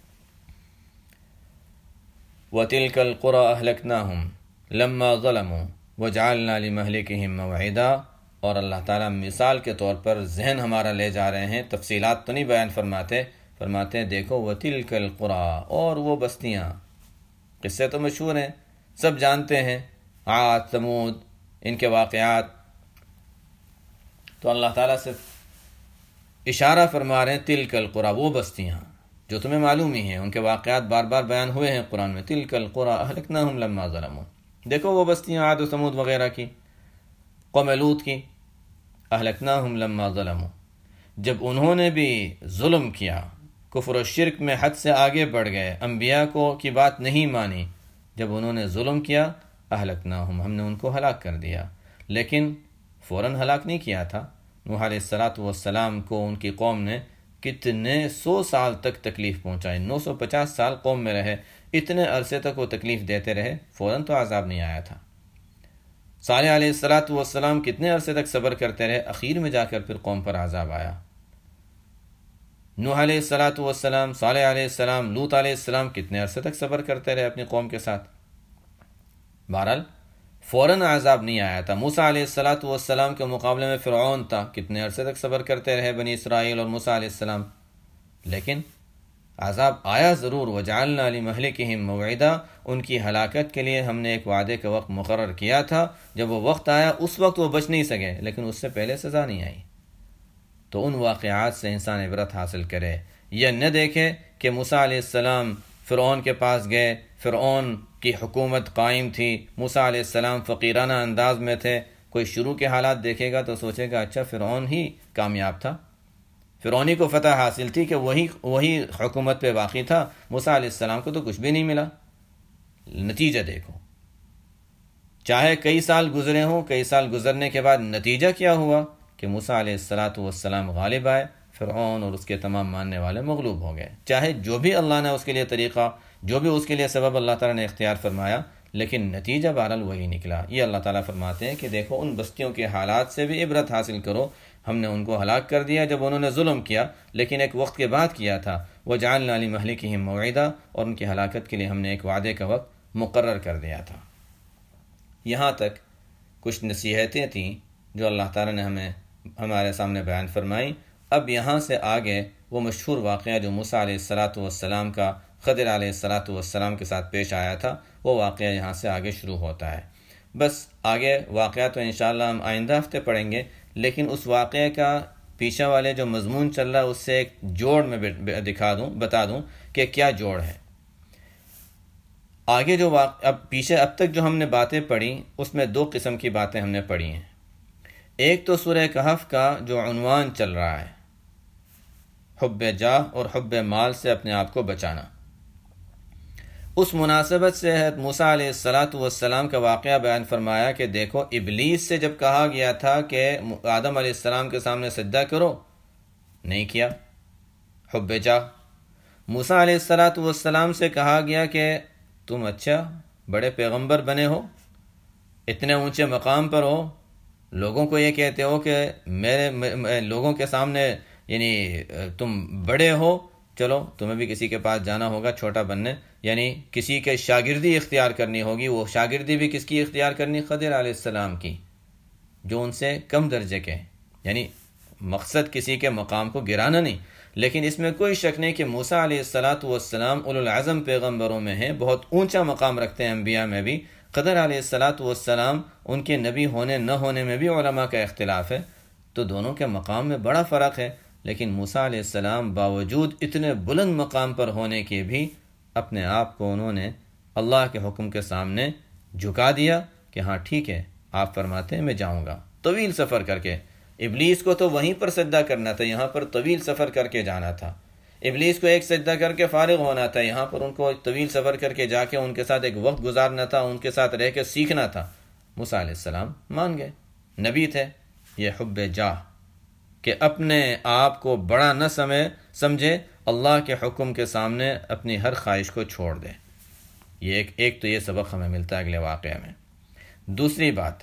وَتِلْكَ الْقُرَىٰ أَهْلَكْنَاهُمْ لَمَّا ظَلَمُوا وَجَعَلْنَا لِمَهْلِكِهِمْ مَوْعِدًا، اور اللہ تعالیٰ مثال کے طور پر ذہن ہمارا لے جا رہے ہیں، تفصیلات تو نہیں بیان فرماتے، فرماتے ہیں دیکھو وَتِلْكَ الْقُرَىٰ، اور وہ بستیاں، قصے تو مشہور ہیں، سب جانتے ہیں، عاد، ثمود، ان کے واقعات، تو اللہ تعالیٰ سے اشارہ فرما رہے ہیں تلک القریٰ، وہ بستیاں جو تمہیں معلوم ہی ہیں، ان کے واقعات بار بار بیان ہوئے ہیں قرآن میں، تلک القریٰ اہلکناہم لما ظلموا، دیکھو وہ بستیاں عاد و ثمود وغیرہ کی، قوم لوط کی، اہلکناہم لما ظلموا، جب انہوں نے بھی ظلم کیا، کفر و شرک میں حد سے آگے بڑھ گئے، انبیاء کو کی بات نہیں مانی، جب انہوں نے ظلم کیا، اہلکناہم، ہم نے ان کو ہلاک کر دیا، لیکن فوراً ہلاک نہیں کیا تھا۔ نوح علیہ الصلاۃ والسلام کو ان کی قوم نے کتنے سو سال تک تکلیف پہنچائی، نو سو پچاس سال قوم میں رہے، اتنے عرصے تک وہ تکلیف دیتے رہے، فوراً تو عذاب نہیں آیا تھا۔ صالح علیہ الصلاۃ والسلام کتنے عرصے تک صبر کرتے رہے، اخیر میں جا کر پھر قوم پر عذاب آیا۔ نوح علیہ الصلاۃ والسلام، صالح علیہ السلام، لوط علیہ السلام کتنے عرصے تک صبر کرتے رہے اپنی قوم کے ساتھ، بہرحال فوراً عذاب نہیں آیا تھا۔ موسیٰ علیہ الصلاۃ والسلام کے مقابلے میں فرعون تھا، کتنے عرصے تک صبر کرتے رہے بنی اسرائیل اور موسیٰ علیہ السلام، لیکن عذاب آیا ضرور۔ وجعلنا لمہلکہم موعدا، ان کی ہلاکت کے لیے ہم نے ایک وعدے کا وقت مقرر کیا تھا، جب وہ وقت آیا اس وقت وہ بچ نہیں سکے، لیکن اس سے پہلے سزا نہیں آئی۔ تو ان واقعات سے انسان عبرت حاصل کرے، یہ نہ دیکھے کہ موسیٰ علیہ السلام فرعون کے پاس گئے، فرعون کی حکومت قائم تھی، موسیٰ علیہ السلام فقیرانہ انداز میں تھے، کوئی شروع کے حالات دیکھے گا تو سوچے گا اچھا فرعون ہی کامیاب تھا، فرعونی کو فتح حاصل تھی کہ وہی وہی حکومت پہ باقی تھا، موسیٰ علیہ السلام کو تو کچھ بھی نہیں ملا۔ نتیجہ دیکھو، چاہے کئی سال گزرے ہوں، کئی سال گزرنے کے بعد نتیجہ کیا ہوا کہ موسیٰ علیہ الصلاۃ والسلام غالب آئے، فرعون اور اس کے تمام ماننے والے مغلوب ہو گئے، چاہے جو بھی اللہ نے اس کے لیے طریقہ، جو بھی اس کے لیے سبب اللہ تعالیٰ نے اختیار فرمایا، لیکن نتیجہ بہرحال وہی نکلا۔ یہ اللہ تعالیٰ فرماتے ہیں کہ دیکھو ان بستیوں کے حالات سے بھی عبرت حاصل کرو، ہم نے ان کو ہلاک کر دیا جب انہوں نے ظلم کیا، لیکن ایک وقت کے بعد کیا تھا۔ وجعلنا لمہلکہم موعدا، اور ان کی ہلاکت کے لیے ہم نے ایک وعدے کا وقت مقرر کر دیا تھا۔ یہاں تک کچھ نصیحتیں تھیں جو اللہ تعالیٰ نے ہمیں ہمارے سامنے بیان فرمائی۔ اب یہاں سے آگے وہ مشہور واقعہ جو موسیٰ علیہ الصلاۃ والسلام کا خضر علیہ الصلاۃ والسلام کے ساتھ پیش آیا تھا، وہ واقعہ یہاں سے آگے شروع ہوتا ہے۔ بس آگے واقعہ تو انشاءاللہ ہم آئندہ ہفتے پڑھیں گے، لیکن اس واقعے کا پیچھے والے جو مضمون چل رہا ہے اس سے ایک جوڑ میں دکھا دوں بتا دوں کہ کیا جوڑ ہے۔ آگے جو واقع اب پیچھے اب تک جو ہم نے باتیں پڑھی اس میں دو قسم کی باتیں ہم نے پڑھی ہیں۔ ایک تو سورہ کہف کا جو عنوان چل رہا ہے، حب جاہ اور حب مال سے اپنے آپ کو بچانا، اس مناسبت سے حضرت موسیٰ علیہ الصلاۃ والسلام کا واقعہ بیان فرمایا کہ دیکھو ابلیس سے جب کہا گیا تھا کہ آدم علیہ السلام کے سامنے سجدہ کرو، نہیں کیا، حب جاہ۔ موسیٰ علیہ الصلاۃ والسلام سے کہا گیا کہ تم اچھا بڑے پیغمبر بنے ہو، اتنے اونچے مقام پر ہو، لوگوں کو یہ کہتے ہو کہ میرے لوگوں کے سامنے یعنی تم بڑے ہو، چلو تمہیں بھی کسی کے پاس جانا ہوگا چھوٹا بننے، یعنی کسی کے شاگردی اختیار کرنی ہوگی۔ وہ شاگردی بھی کس کی اختیار کرنی؟ خضر علیہ السلام کی، جو ان سے کم درجے کے، یعنی مقصد کسی کے مقام کو گرانا نہیں، لیکن اس میں کوئی شک نہیں کہ موسیٰ علیہ الصلاۃ والسلام اولو العزم پیغمبروں میں ہیں، بہت اونچا مقام رکھتے ہیں انبیاء میں بھی۔ خضر علیہ الصلاۃ والسلام ان کے نبی ہونے نہ ہونے میں بھی علماء کا اختلاف ہے، تو دونوں کے مقام میں بڑا فرق ہے، لیکن موسیٰ علیہ السلام باوجود اتنے بلند مقام پر ہونے کے بھی اپنے آپ کو انہوں نے اللہ کے حکم کے سامنے جھکا دیا کہ ہاں ٹھیک ہے، آپ فرماتے ہیں میں جاؤں گا، طویل سفر کر کے۔ ابلیس کو تو وہیں پر سجدہ کرنا تھا، یہاں پر طویل سفر کر کے جانا تھا۔ ابلیس کو ایک سجدہ کر کے فارغ ہونا تھا، یہاں پر ان کو طویل سفر کر کے جا کے ان کے ساتھ ایک وقت گزارنا تھا، ان کے ساتھ رہ کے سیکھنا تھا۔ موسیٰ علیہ السلام مان گئے، نبی تھے۔ یہ حب جاہ کہ اپنے آپ کو بڑا نہ سمجھے سمجھے اللہ کے حکم کے سامنے اپنی ہر خواہش کو چھوڑ دے۔ یہ ایک ایک تو یہ سبق ہمیں ملتا ہے اگلے واقعے میں۔ دوسری بات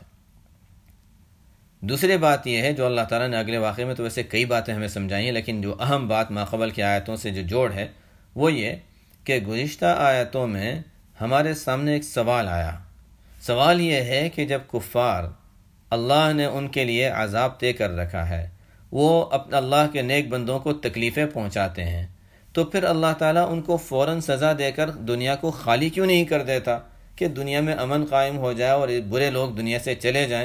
دوسری بات یہ ہے جو اللہ تعالیٰ نے اگلے واقعے میں تو ویسے کئی باتیں ہمیں سمجھائی ہیں، لیکن جو اہم بات ماقبل کی آیتوں سے جو جوڑ ہے وہ یہ کہ گزشتہ آیتوں میں ہمارے سامنے ایک سوال آیا۔ سوال یہ ہے کہ جب کفار اللہ نے ان کے لیے عذاب طے کر رکھا ہے، وہ اپنے اللہ کے نیک بندوں کو تکلیفیں پہنچاتے ہیں، تو پھر اللہ تعالیٰ ان کو فوراً سزا دے کر دنیا کو خالی کیوں نہیں کر دیتا کہ دنیا میں امن قائم ہو جائے اور برے لوگ دنیا سے چلے جائیں؟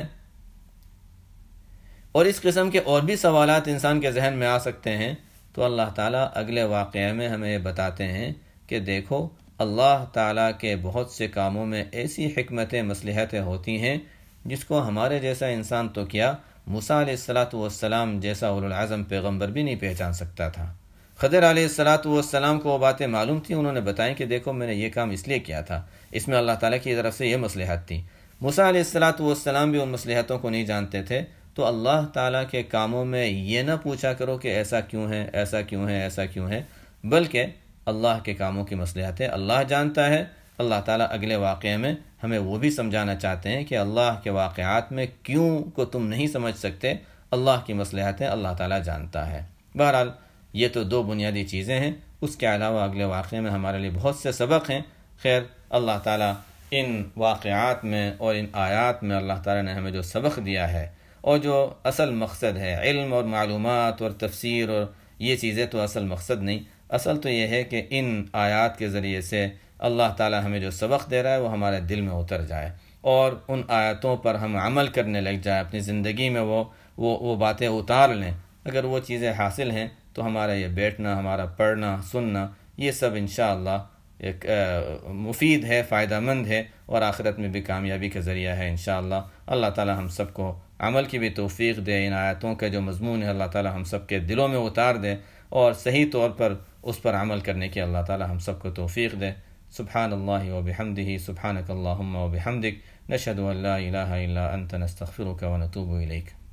اور اس قسم کے اور بھی سوالات انسان کے ذہن میں آ سکتے ہیں، تو اللہ تعالیٰ اگلے واقعے میں ہمیں یہ بتاتے ہیں کہ دیکھو اللہ تعالیٰ کے بہت سے کاموں میں ایسی حکمتیں مصلحتیں ہوتی ہیں جس کو ہمارے جیسا انسان تو کیا، موسیٰ علیہ الصلاۃ والسلام جیسا اولو العزم پیغمبر بھی نہیں پہچان سکتا تھا۔ خضر علیہ الصلاۃ والسلام کو وہ باتیں معلوم تھیں، انہوں نے بتائیں کہ دیکھو میں نے یہ کام اس لیے کیا تھا، اس میں اللہ تعالیٰ کی طرف سے یہ مصلحت تھی۔ موسیٰ علیہ الصلاۃ والسلام بھی ان مصلحتوں کو نہیں جانتے تھے، تو اللہ تعالیٰ کے کاموں میں یہ نہ پوچھا کرو کہ ایسا کیوں ہے، ایسا کیوں ہے، ایسا کیوں ہے، بلکہ اللہ کے کاموں کی مصلحتیں اللہ جانتا ہے۔ اللہ تعالیٰ اگلے واقعے میں ہمیں وہ بھی سمجھانا چاہتے ہیں کہ اللہ کے واقعات میں کیوں کو تم نہیں سمجھ سکتے، اللہ کی مصلحتیں اللہ تعالیٰ جانتا ہے۔ بہرحال یہ تو دو بنیادی چیزیں ہیں، اس کے علاوہ اگلے واقعے میں ہمارے لیے بہت سے سبق ہیں۔ خیر، اللہ تعالیٰ ان واقعات میں اور ان آیات میں اللہ تعالیٰ نے ہمیں جو سبق دیا ہے اور جو اصل مقصد ہے، علم اور معلومات اور تفسیر اور یہ چیزیں تو اصل مقصد نہیں، اصل تو یہ ہے کہ ان آیات کے ذریعے سے اللہ تعالیٰ ہمیں جو سبق دے رہا ہے وہ ہمارے دل میں اتر جائے اور ان آیاتوں پر ہم عمل کرنے لگ جائیں، اپنی زندگی میں وہ وہ وہ باتیں اتار لیں۔ اگر وہ چیزیں حاصل ہیں تو ہمارا یہ بیٹھنا، ہمارا پڑھنا، سننا، یہ سب انشاءاللہ ایک مفید ہے، فائدہ مند ہے اور آخرت میں بھی کامیابی کا ذریعہ ہے انشاءاللہ۔ اللہ تعالیٰ ہم سب کو عمل کی بھی توفیق دے، ان آیاتوں کا جو مضمون ہے اللہ تعالیٰ ہم سب کے دلوں میں اتار دے اور صحیح طور پر اس پر عمل کرنے کی اللہ تعالیٰ ہم سب کو توفیق دے۔ سبحان اللہ و بحمدہ، سبحانک اللہم و بحمدک، نشہد ان لا الہ الا انت، نستغفرک و نتوب الیک۔